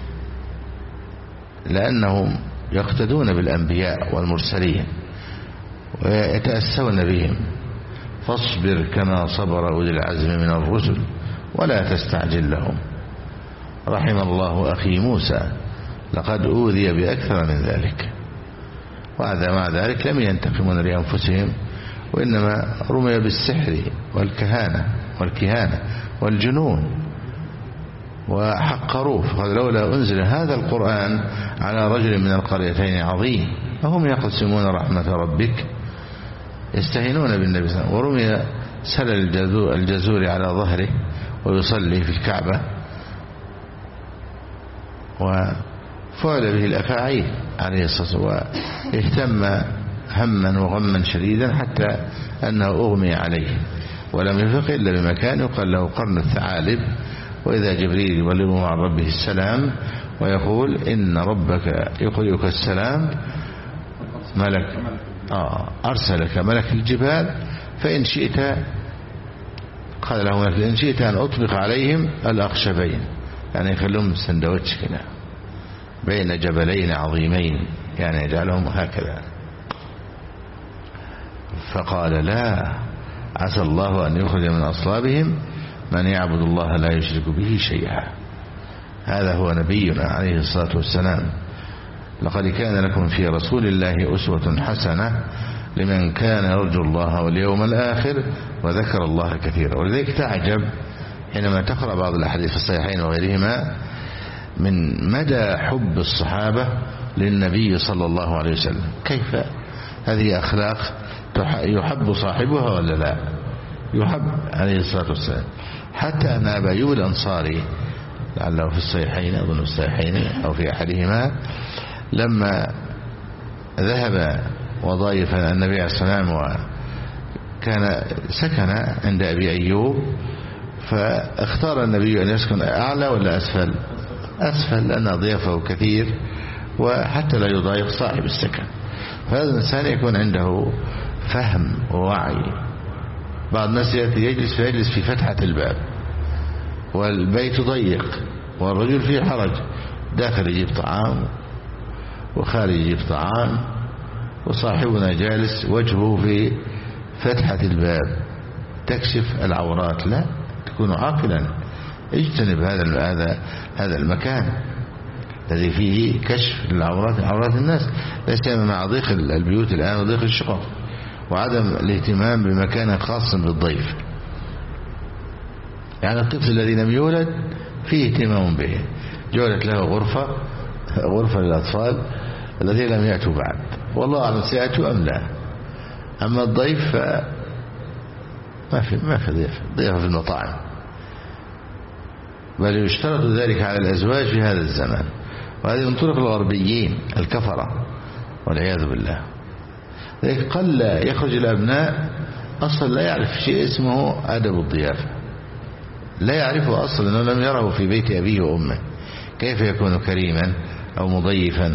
لأنهم يقتدون بالأنبياء والمرسلين ويتأسون بهم، فاصبر كما صبر أولي العزم من الرسل ولا تستعجل لهم. رحم الله أخي موسى لقد أوذي بأكثر من ذلك. وهذا مع ذلك لم ينتقمون لأنفسهم، وإنما رمي بالسحر والكهانة والكهانة والجنون وحقروه. فقال لولا أنزل هذا القرآن على رجل من القريتين عظيم فهم يقسمون رحمة ربك يستهينون بالنبي صلى الله عليه وسلم. ورمي سلل الجزور على ظهره ويصلي في الكعبة، وفعل به الأفاعيل عليه الصلاة والسلام، واهتم هما وغما شديدا حتى أنه أغمي عليه ولم يفق إلا بمكان يقال له قرن الثعالب. وإذا جبريل يبلغه عن ربه السلام ويقول إن ربك يقرئك السلام ملك آه أرسلك ملك الجبال فإن شئت قال له ملك إن شئت أن أطبق عليهم الأخشبين، يعني يخلهم سندوتش كده بين جبلين عظيمين، يعني يجعلهم هكذا. فقال لا، عسى الله أن يخرج من أصلابهم من يعبد الله لا يشرك به شيئا. هذا هو نبينا عليه الصلاة والسلام. لقد كان لكم في رسول الله أسوة حسنة لمن كان يرجو الله واليوم الآخر وذكر الله كثيرا. ولذلك تعجب حينما تقرأ بعض الأحاديث في الصحيحين وغيرهما من مدى حب الصحابة للنبي صلى الله عليه وسلم. كيف هذه أخلاق يحب صاحبها ولا لا؟ يحب عليه الصلاة والسلام. حتى أن أبا أيوب الأنصاري لعله في الصحيحين أظن الصحيحين أو في أحدهما لما ذهب وضايف النبي عليه الصلاة والسلام وكان سكن عند أبي أيوب، فاختار النبي أن يسكن أعلى ولا أسفل؟ أسفل، لأن ضيافه كثير وحتى لا يضايق صاحب السكن. فهذا الإنسان يكون عنده فهم ووعي. بعض الناس يجلس فيجلس في فتحة الباب والبيت ضيق والرجل فيه حرج، داخل يجيب طعام وخارج يجيب طعام وصاحبنا جالس وجهه في فتحة الباب تكشف العورات. لا، تكون عاقلا، اجتنب هذا هذا هذا المكان الذي فيه كشف العورات عورات الناس، لا سيما مع ضيق البيوت الآن وضيق الشقق وعدم الاهتمام بمكان خاص بالضيف. يعني الطفل الذي لم يولد فيه اهتمام به، جعلت له غرفة غرفة للأطفال الذين لم يأتوا بعد، والله أعلم سيأتوا أم لا. أما الضيف ما في ما في ضيف ضيف في المطاعم، بل يشترط ذلك على الأزواج في هذا الزمان. وهذه من طرق الغربيين الكفرة والعياذ بالله. لذلك قل يخرج الأبناء أصلا لا يعرف شيء اسمه أدب الضيافة، لا يعرفه أصلا لأنه لم يره في بيت أبيه وأمه. كيف يكون كريما أو مضيفا؟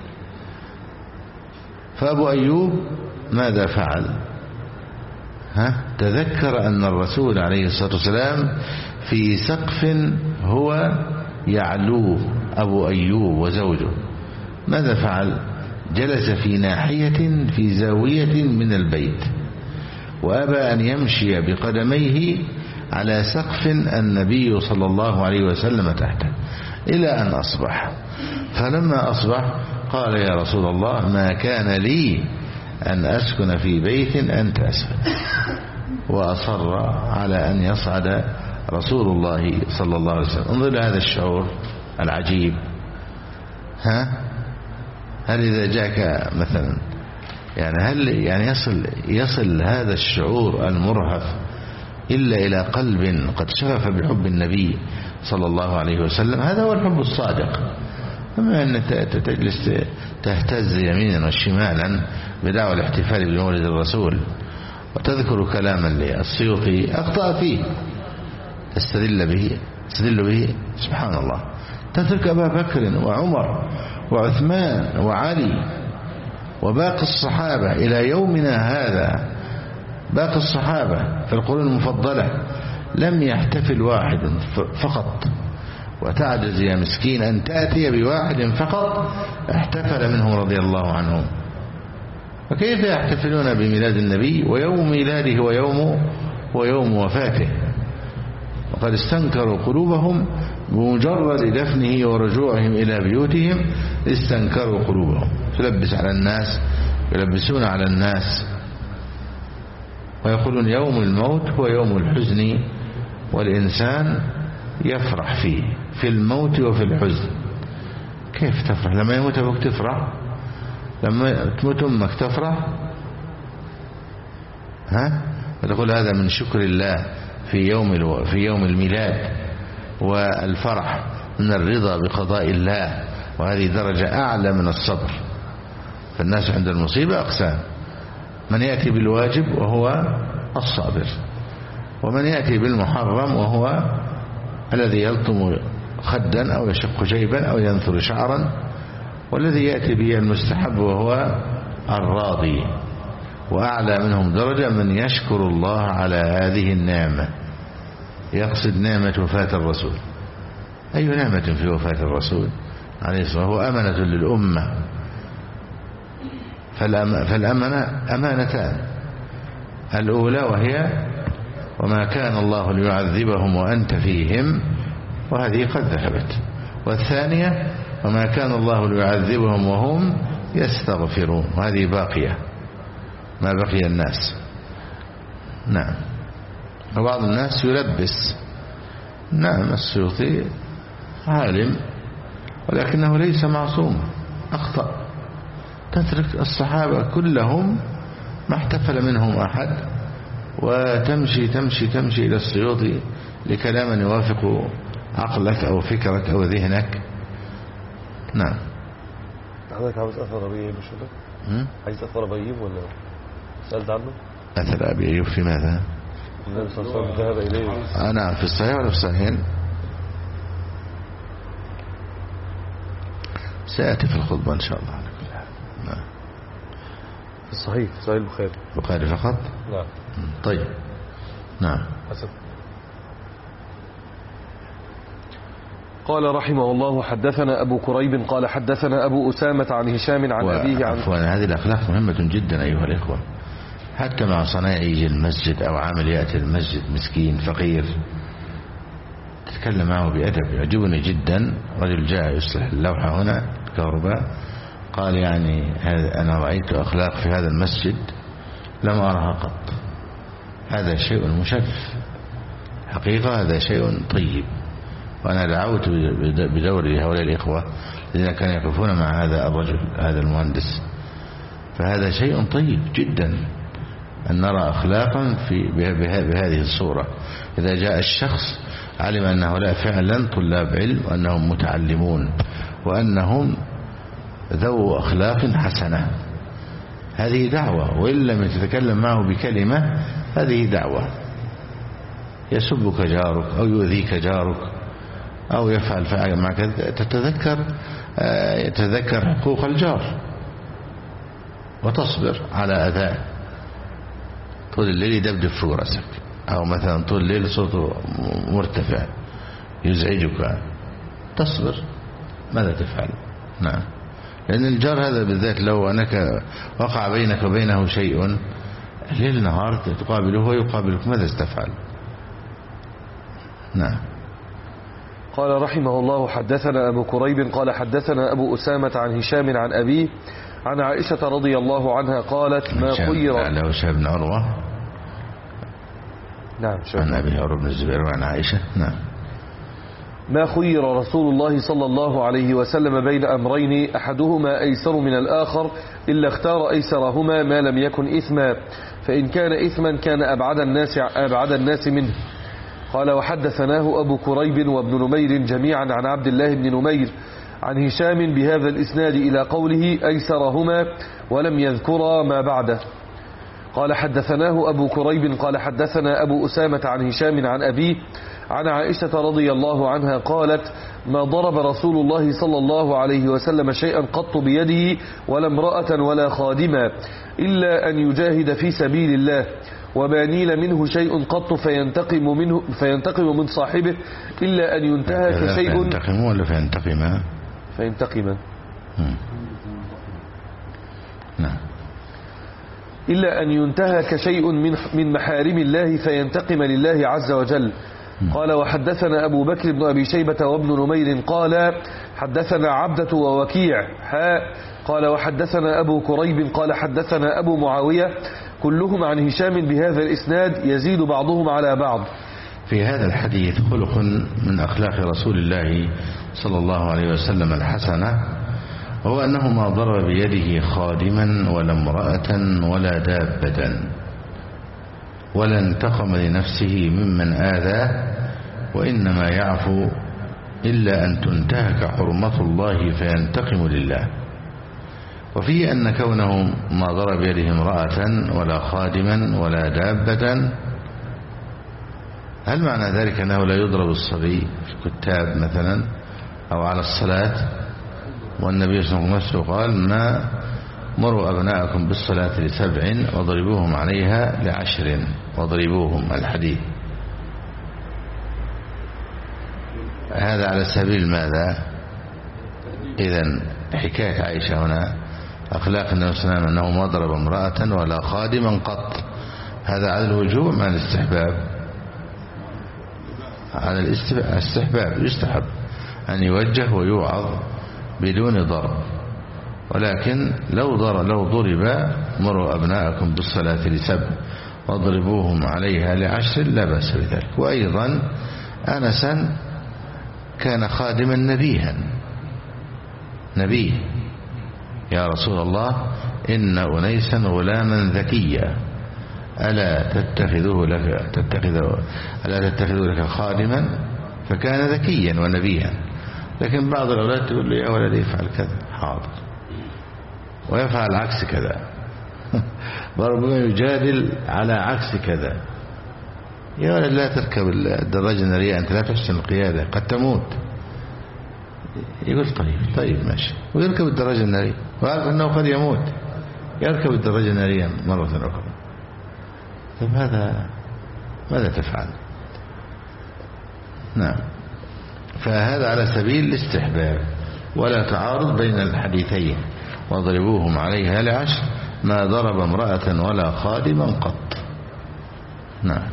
فأبو أيوب ماذا فعل؟ ها؟ تذكر أن الرسول عليه الصلاة والسلام في سقف هو يعلوه أبو أيوب وزوجه. ماذا فعل؟ جلس في ناحية في زاوية من البيت وأبى أن يمشي بقدميه على سقف النبي صلى الله عليه وسلم تحته إلى أن أصبح. فلما أصبح قال يا رسول الله ما كان لي أن أسكن في بيت أنت أسفل. وأصر على أن يصعد رسول الله صلى الله عليه وسلم. انظر هذا الشعور العجيب. ها هل إذا جاءك مثلا يعني هل يعني يصل يصل هذا الشعور المرهف إلا إلى قلب قد شغف بحب النبي صلى الله عليه وسلم؟ هذا هو الحب الصادق. أما أن تجلس تهتز يمينا وشمالا بدعوى الاحتفال بمولد الرسول وتذكر كلاما للسيوطي أخطأ فيه تستدل به تستدل به سبحان الله. تترك أبا بكر وعمر وعثمان وعلي وباقي الصحابة إلى يومنا هذا، باقي الصحابة في القرون المفضلة لم يحتفل واحد فقط، وتعجز يا مسكين أن تأتي بواحد فقط احتفل منهم رضي الله عنهم. فكيف يحتفلون بميلاد النبي ويوم ميلاده ويوم ويوم وفاته؟ وقد استنكروا قلوبهم بمجرد دفنه ورجوعهم إلى بيوتهم. استنكروا قلوبهم، تلبس على الناس، يلبسون على الناس ويقولون يوم الموت هو يوم الحزن، والإنسان يفرح فيه، في الموت وفي الحزن. كيف تفرح لما يموت أبوك؟ تفرح لما تموت أمك؟ تفرح؟ ها؟ فتقول هذا من شكر الله في يوم الو... في يوم الميلاد، والفرح من الرضا بقضاء الله، وهذه درجة أعلى من الصبر. فالناس عند المصيبة أقسام: من يأتي بالواجب وهو الصابر، ومن يأتي بالمحرم وهو الذي يلطم خدا أو يشق جيبا أو ينثر شعرا، والذي يأتي به المستحب وهو الراضي. وأعلى منهم درجة من يشكر الله على هذه النعمة، يقصد نعمة وفاة الرسول. أي نعمة في وفاة الرسول عليه الصلاة والسلام؟ هو أمنة للأمة. فالأمانة أمانتان: الأولى وهي وما كان الله ليعذبهم وأنت فيهم، وهذه قد ذهبت. والثانية وما كان الله ليعذبهم وهم يستغفرون، وهذه باقية ما بقي الناس. نعم. وبعض الناس يلبس. نعم، السيوطي عالم ولكنه ليس معصوم، أخطأ. تترك الصحابة كلهم ما احتفل منهم أحد، وتمشي تمشي تمشي إلى السيوطي لكلام يوافق عقلك أو فكرك أو ذهنك. نعم. حضرتك عاوز أثر أبي أيوب شو؟ عايز أثر أبي أيوب ولا سألت عنه؟ أثر أبي أيوب في ماذا؟ النبي صلى الله عليه وسلم ذهب إليه. آه نعم، في الصحيح ولا في الصحيحين؟ سيأتي في الخطبة إن شاء الله. نعم. في الصحيح، في صحيح البخاري. البخاري فقط؟ نعم. طيب. نعم. حسن. قال رحمه الله: حدثنا أبو كريب قال حدثنا أبو أسامة عن هشام عن أبيه عن عفوا، هذه الأخلاق مهمة جدا أيها الإخوة، حتى مع صنايعي المسجد أو عامل يأتي المسجد مسكين فقير، تتكلم معه بأدب. يعجبني جدا رجل جاء يصلح اللوحة هنا الكهرباء، قال يعني أنا رأيت أخلاق في هذا المسجد لم أرها قط. هذا شيء مشرف حقيقة، هذا شيء طيب. وأنا دعوت بدور هؤلاء الإخوة الذين كانوا يقفون مع هذا الرجل هذا المهندس، فهذا شيء طيب جدا أن نرى أخلاقا في بهذه الصورة. إذا جاء الشخص علم أن هؤلاء فعلا طلاب علم، وأنهم متعلمون، وأنهم ذو أخلاق حسنة. هذه دعوة، وإن لم يتكلم معه بكلمة هذه دعوة. يسبك جارك أو يؤذيك جارك أو يفعل فعل معك، تتذكر يتذكر حقوق الجار وتصبر على أذاه. طول الليل يدبدب في رأسك، أو مثلا طول الليل صوته مرتفع يزعجك، تصبر. ماذا تفعل؟ نعم. لأن الجار هذا بالذات لو أنك وقع بينك وبينه شيء ليل نهار تقابله ويقابلك، ماذا ستفعل؟ نعم. قال رحمه الله: حدثنا أبو كريب قال حدثنا أبو أسامة عن هشام عن أبيه عن عائشة رضي الله عنها قالت: ما خير له هشام بن عروة. نعم. عن أبي عروة بن الزبير وعن عائشة. نعم. ما خير رسول الله صلى الله عليه وسلم بين أمرين أحدهما أيسر من الآخر إلا اختار أيسرهما ما لم يكن إثما، فإن كان إثما كان أبعد الناس, أبعد الناس منه. قال: وحدثناه أبو كريب وابن نمير جميعا عن عبد الله بن نمير عن هشام بهذا الإسناد إلى قوله أيسرهما ولم يذكر ما بعده. قال: حدثناه أبو كريب قال حدثنا أبو أسامة عن هشام عن أبيه عن عائشة رضي الله عنها قالت: ما ضرب رسول الله صلى الله عليه وسلم شيئا قط بيده ولا امرأة ولا خادما إلا أن يجاهد في سبيل الله، وما نيل منه شيء قط فينتقم منه فينتقم من صاحبه إلا أن ينتهك شيء. فينتقم ولا فينتقم؟ فينتقم. نعم. إلا أن ينتهك شيء من من محارم الله فينتقم لله عز وجل. قال وحدثنا أبو بكر بن أبي شيبة وابن نمير قال حدثنا عبدة ووكيع حاء قال وحدثنا أبو كريب قال حدثنا أبو معاوية كلهم عن هشام بهذا الإسناد يزيد بعضهم على بعض. في هذا الحديث خلق من أخلاق رسول الله صلى الله عليه وسلم الحسنة، هو أنه ما ضرب بيده خادما ولا امرأة ولا دابة، ولا انتقم لنفسه ممن آذاه، وإنما يعفو إلا أن تنتهك حرمة الله فينتقم لله. وفيه أن كونه ما ضرب بيده امرأة ولا خادما ولا دابة، هل معنى ذلك أنه لا يضرب الصبي في الكتاب مثلا أو على الصلاة؟ والنبي صلى الله عليه وسلم قال ما مروا أبناءكم بالصلاة لسبع وضربوهم عليها لعشر وضربوهم الحديث. هذا على سبيل ماذا؟ إذن حكاية عائشة هنا أخلاق النبي صلى الله عليه وسلم أنه ما ضرب امرأة ولا خادما قط، هذا على الوجوب مع الاستحباب؟ على الاستحباب، يستحب أن يوجه ويوعظ بدون ضرب، ولكن لو ضرب لو ضرب مروا أبناءكم بالصلاة لسبع واضربوهم عليها لعشر لا بأس بذلك. وأيضا أنسا كان خادما نبيها نبيه يا رسول الله إن أنيسا غلاما ذكيا ألا تتخذه لك تتخذه ألا تتخذه لك خادما، فكان ذكيا ونبيها. لكن بعض الأولاد تقول له يا ولد افعل كذا، حاضر، ويفعل عكس كذا وربما يجادل على عكس كذا. يا ولد لا تركب الدراجة النارية، أنت لا تحسن القيادة قد تموت. يقول طيب طيب ماشي، ويركب الدراجة النارية ويعرف أنه قد يموت، يركب الدراجة النارية مرة أخرى. طيب هذا ماذا تفعل؟ نعم، فهذا على سبيل الاستحباب ولا تعارض بين الحديثين. واضربوهم عليها لعشر ما ضرب امرأة ولا خادما قط. نعم،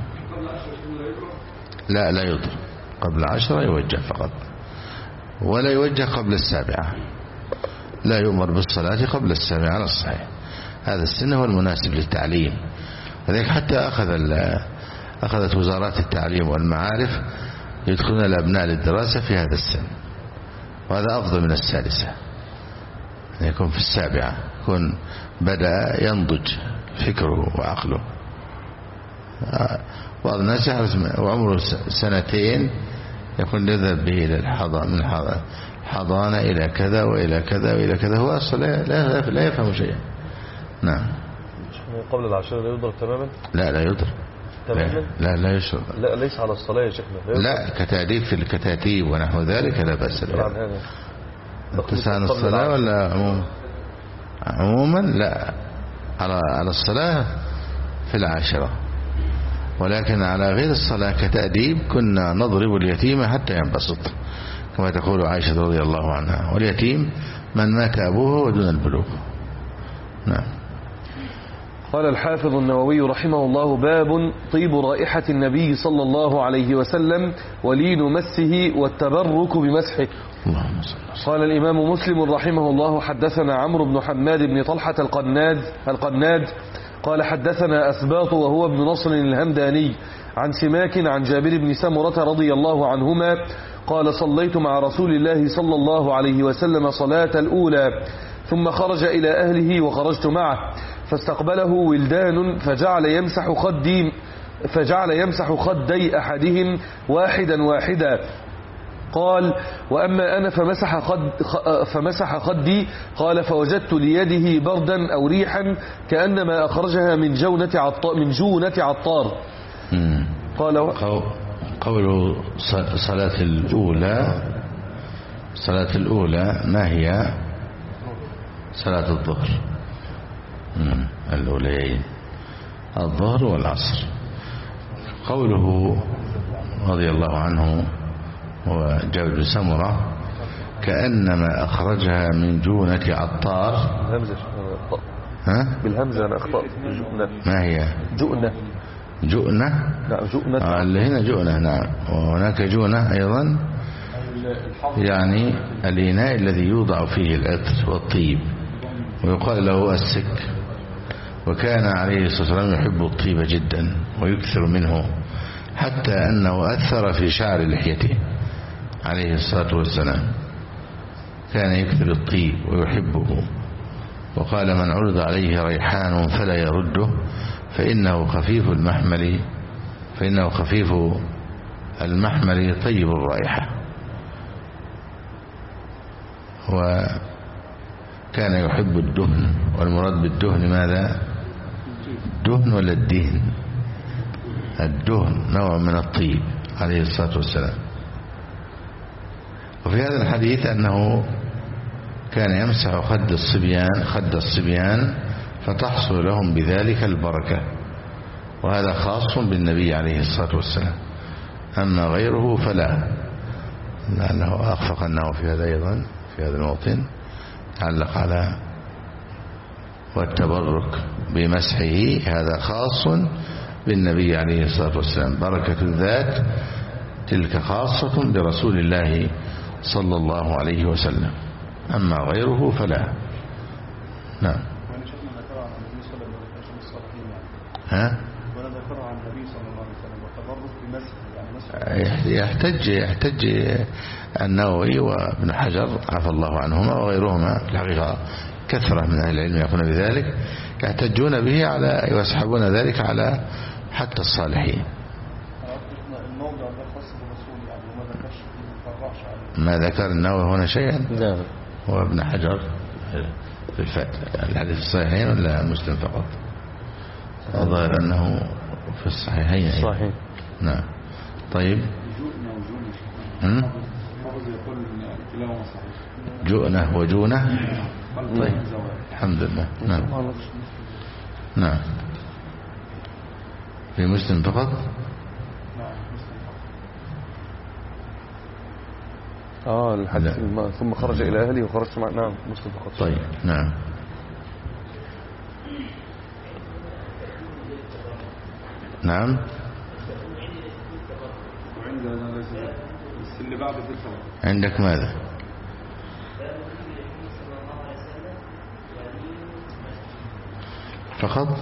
لا لا يضرب قبل عشرة، يوجه فقط، ولا يوجه قبل السابعة، لا يؤمر بالصلاة قبل السابعة على الصحيح. هذا السن هو المناسب للتعليم، لذلك حتى أخذ أخذت وزارات التعليم والمعارف يدخلون الأبناء للدراسة في هذا السن، وهذا أفضل من السادسة، يكون في السابعة يكون بدأ ينضج فكره وعقله. بعض الناس يحرص وعمره سنتين يكون يذهب به إلى الحضانة إلى كذا وإلى كذا وإلى كذا، هو أصلا لا, لا يفهم شيئا. نعم، قبل العشرة لا يضرب تماما؟ لا لا يضرب تماما، لا لا يشرب، لا ليس على الصلاة يا شيخنا، لا كتأديب في الكتاتيب ونحو ذلك لا بأس به. تسعن الصلاة ولا عموما؟ عموما لا، على على الصلاة في العاشرة، ولكن على غير الصلاة كتأديب كنا نضرب اليتيم حتى ينبسط كما تقول عائشة رضي الله عنها، واليتيم من مات أبوه ودون البلوغ. نعم. قال الحافظ النووي رحمه الله باب طيب رائحة النبي صلى الله عليه وسلم ولين مسه والتبرك بمسحه. قال الإمام مسلم رحمه الله حدثنا عمرو بن حماد بن طلحة القناد القناد قال حدثنا أسباط وهو ابن نصر الهمداني عن سماك عن جابر بن سمرة رضي الله عنهما قال صليت مع رسول الله صلى الله عليه وسلم صلاة الأولى ثم خرج إلى أهله وخرجت معه فاستقبله ولدان فجعل يمسح خدي فجعل يمسح خدي أحدهم واحدا واحدا. قال وأما أنا فمسح, خد فمسح خدي قال فوجدت ليده بردا أو ريحا كأنما أخرجها من جونة عطار, من جونة عطار. قال قوله صلاة الأولى، صلاة الأولى ما هي؟ صلاة الظهر، الأوليين الظهر والعصر. قوله رضي الله عنه وجابر بن سمرة كأنما أخرجها من جونة عطار، ها؟ بالهمزة أنا أخطأت. جؤنة. ما هي؟ جؤنة. جؤنة. لا جؤنة. آه اللي هنا جؤنة. نعم. وهناك جؤنة أيضا يعني الإناء الذي يوضع فيه العطر والطيب ويقال له السك. وكان عليه الصلاة والسلام يحب الطيب جدا ويكثر منه حتى أنه أثر في شعر لحيته عليه الصلاة والسلام. كان يكثر الطيب ويحبه. وقال من عرض عليه ريحان فلا يرده فإنه خفيف المحمل فإنه خفيف المحمل طيب الرائحة. وكان يحب الدهن. والمراد بالدهن ماذا؟ الدهن ولا الدهن؟ الدهن نوع من الطيب عليه الصلاة والسلام. وفي هذا الحديث أنه كان يمسح خد الصبيان خد الصبيان فتحصل لهم بذلك البركة. وهذا خاص بالنبي عليه الصلاة والسلام. أما غيره فلا. لأنه أخفق أنه في هذا أيضا في هذا الموطن تعلق على والتبرك بمسحه هذا خاص بالنبي عليه الصلاة والسلام. بركة الذات تلك خاصة برسول الله صلى الله عليه وسلم. أما غيره فلا. نعم. ها؟ يحتج يحتج النووي وابن حجر عفى الله عنهما وغيرهما في الحقيقة كثرة من أهل العلم يقولون بذلك يحتجون به على ويسحبون ذلك على حتى الصالحين. ما ذكر النووي هنا شيئا؟ نعم. وابن حجر في الفتح الحديث الصحيحين ولا مسلم فقط؟ الظاهر أنه في الصحيحين. صحيح. نعم. طيب. جؤنة وجونة. طيب الحمد لله. نعم. نعم. في مسلم فقط. اه الحديث ثم خرج إلى أهله وخرجت مع. نعم مسلم فقط. طيب. نعم. نعم. عندك ماذا؟ فقط.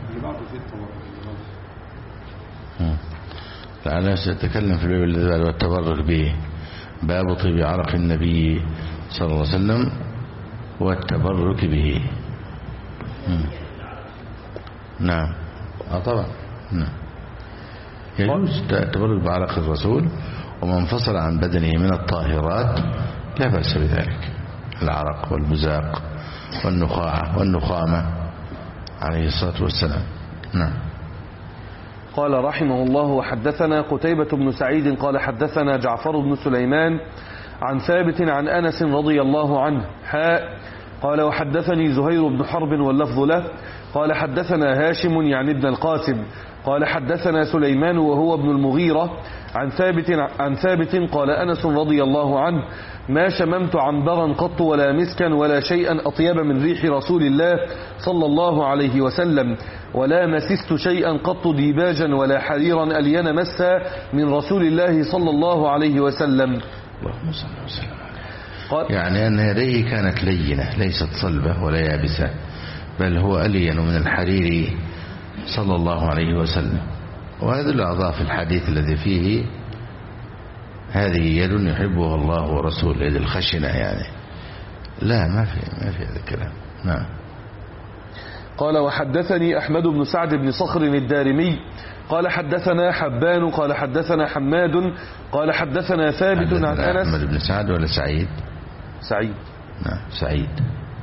تعالى سأتكلم في الباب الذي بعد والتبرك به. باب طيب عرق النبي صلى الله عليه وسلم والتبرك به. مم. نعم. اه طبعا. نعم. يجوز التبرك بعرق الرسول ومن انفصل عن بدنه من الطاهرات لا بأس بذلك. العرق والبزاق والنخاعة والنخامة عليه الصلاة والسلام. نعم. قال رحمه الله وحدثنا قتيبة بن سعيد قال حدثنا جعفر بن سليمان عن ثابت عن أنس رضي الله عنه حاء قال وحدثني زهير بن حرب واللفظ له قال حدثنا هاشم يعني ابن القاسم قال حدثنا سليمان وهو ابن المغيرة عن ثابت عن ثابت قال أنس رضي الله عنه ما شممت عنبرا قط ولا مسكا ولا شيئا أطيب من ريح رسول الله صلى الله عليه وسلم ولا مسست شيئا قط ديباجا ولا حريرا ألين مسا من رسول الله صلى الله عليه وسلم. اللهم صل وسلم. يعني أن يديه كانت لينة ليست صلبة ولا يابسة بل هو ألين من الحرير صلى الله عليه وسلم. وهذا الأعضاء في الحديث الذي فيه هذه يد يحبها الله ورسوله يد الخشنة يعني لا ما في ما في هذا الكلام. نعم. قال وحدثني أحمد بن سعد بن صخر الدارمي قال حدثنا حبان قال حدثنا حماد قال حدثنا ثابت عن أنس. أحمد بن سعد ولا سعيد؟ سعيد. نعم سعيد.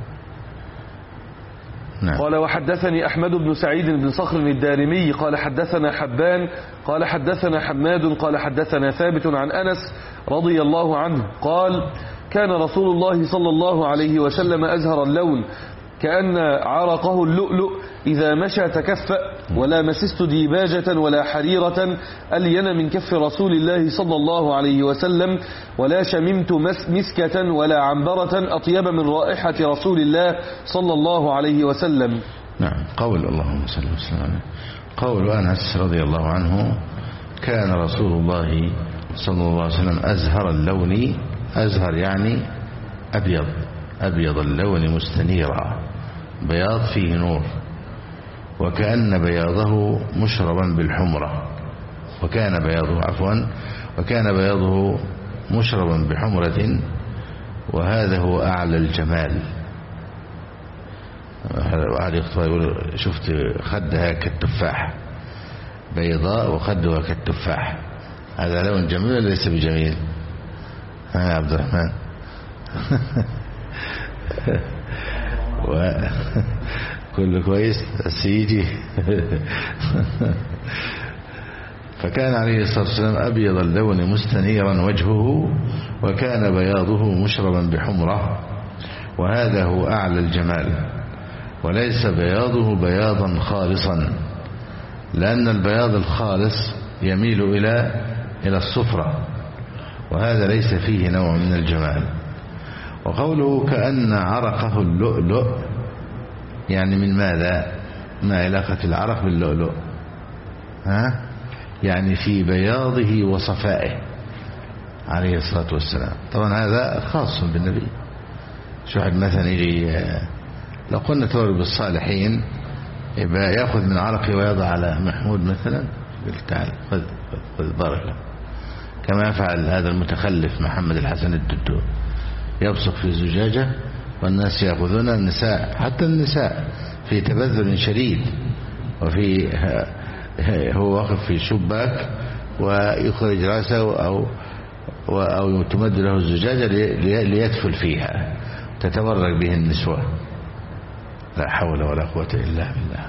نعم. قال وحدثني أحمد بن سعيد بن صخر الدارمي قال حدثنا حبان قال حدثنا حماد قال حدثنا ثابت عن أنس رضي الله عنه قال كان رسول الله صلى الله عليه وسلم أزهر اللون كأن عرقه اللؤلؤ إذا مشى تكفأ، ولا مسست ديباجة ولا حريرة ألين من كف رسول الله صلى الله عليه وسلم، ولا شممت مسكة ولا عنبرة أطيب من رائحة رسول الله صلى الله عليه وسلم. نعم. قول اللهم صل وسلم عليه. قول أنس رضي الله عنه: كان رسول الله صلى الله عليه وسلم أزهر اللون، أزهر يعني أبيض، أبيض اللون مستنيرا، بياض فيه نور، وكأن بياضه مشربا بالحمرة، وكان بياضه عفوا وكان بياضه مشربا بحمرة، وهذا هو أعلى الجمال. وعلي يقول: شفت خدها كالتفاح، بيضاء وخدها كالتفاح، هذا لون جميل ولا ليس بجميل؟ ها يا عبد الرحمن؟ كله كويس سيدي. فكان عليه الصلاة والسلام أبيض اللون مستنيرا وجهه، وكان بياضه مشربا بحمرة، وهذا هو أعلى الجمال، وليس بياضه بياضا خالصا، لأن البياض الخالص يميل إلى إلى الصفرة، وهذا ليس فيه نوع من الجمال. وقوله كأن عرقه اللؤلؤ، يعني من ماذا؟ ما علاقة العرق باللؤلؤ؟ ها؟ يعني في بياضه وصفائه عليه الصلاة والسلام. طبعا هذا خاص بالنبي. شو حد مثلا يجي لو قلنا تورب بالصالحين يبقى يأخذ من عرقه ويضع على محمود مثلا، قلت تعال خذ خذ بارك له، كما يفعل هذا المتخلف محمد الحسن الددو، يبصق في زجاجة والناس يأخذون، النساء حتى النساء في تبذل شديد، وفي هو واقف في شباك ويخرج رأسه أو أو تمد له الزجاجة ليدفل فيها، تتبرك به النسوة. لا حول ولا قوة إلا بالله.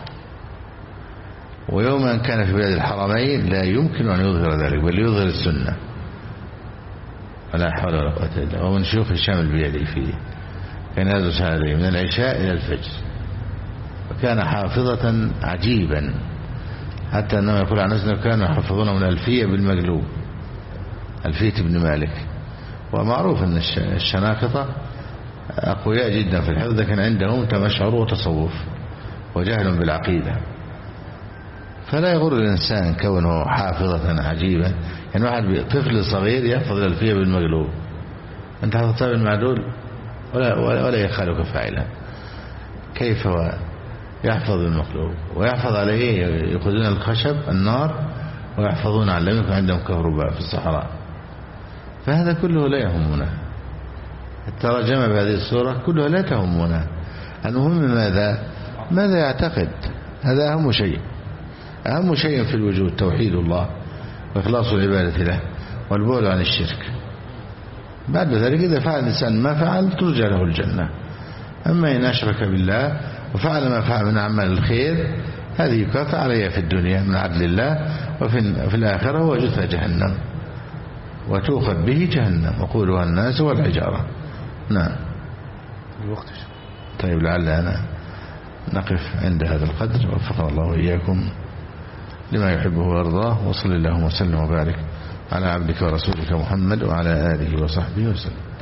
ويوم أن كان في بلاد الحرمين لا يمكن أن يظهر ذلك، بل يظهر السنة. ولا حول ولا قوة إلا بالله. ومن شيوخ الشام البيلي فيه كان يدرس هذه من العشاء إلى الفجر، وكان حافظة عجيبا، حتى أنه يقول عن نفسه كانوا يحفظونه من ألفية بالمقلوب، ألفية ابن مالك. ومعروف أن الشناقطة أقوياء جدا في الحفظ، لكن عندهم تمشعر وتصوف وجهل بالعقيدة. فلا يغر الإنسان كونه حافظة عجيبا. يعني واحد طفل صغير يحفظ الألفية بالمقلوب، أنت حفظتها بالمعدول ولا, ولا يخالك فاعلا. كيف يحفظ المقلوب ويحفظ على إيه؟ يأخذون الخشب النار ويحفظون على لم يكن عندهم كهرباء في الصحراء. فهذا كله لا يهمنا. الترجمة بهذه الصورة كلها لا تهمنا. المهم ماذا ماذا يعتقد، هذا أهم شيء. أهم شيء في الوجود توحيد الله وإخلاص العبادة له والبعد عن الشرك. بعد ذلك إذا فعل الإنسان ما فعل ترجع له الجنة. أما إن أشرك بالله وفعل ما فعل من أعمال الخير هذه يكافئ عليها في الدنيا من عدل الله، وفي الآخرة هو جثى جهنم وتوقد به جهنم وقولها الناس والحجارة. نعم. الوقت. طيب لعلنا نقف عند هذا القدر، وفقنا الله وإياكم لما يحبه ويرضاه، وصلى اللهم وسلم وبارك على عبدك ورسولك محمد وعلى آله وصحبه وسلم.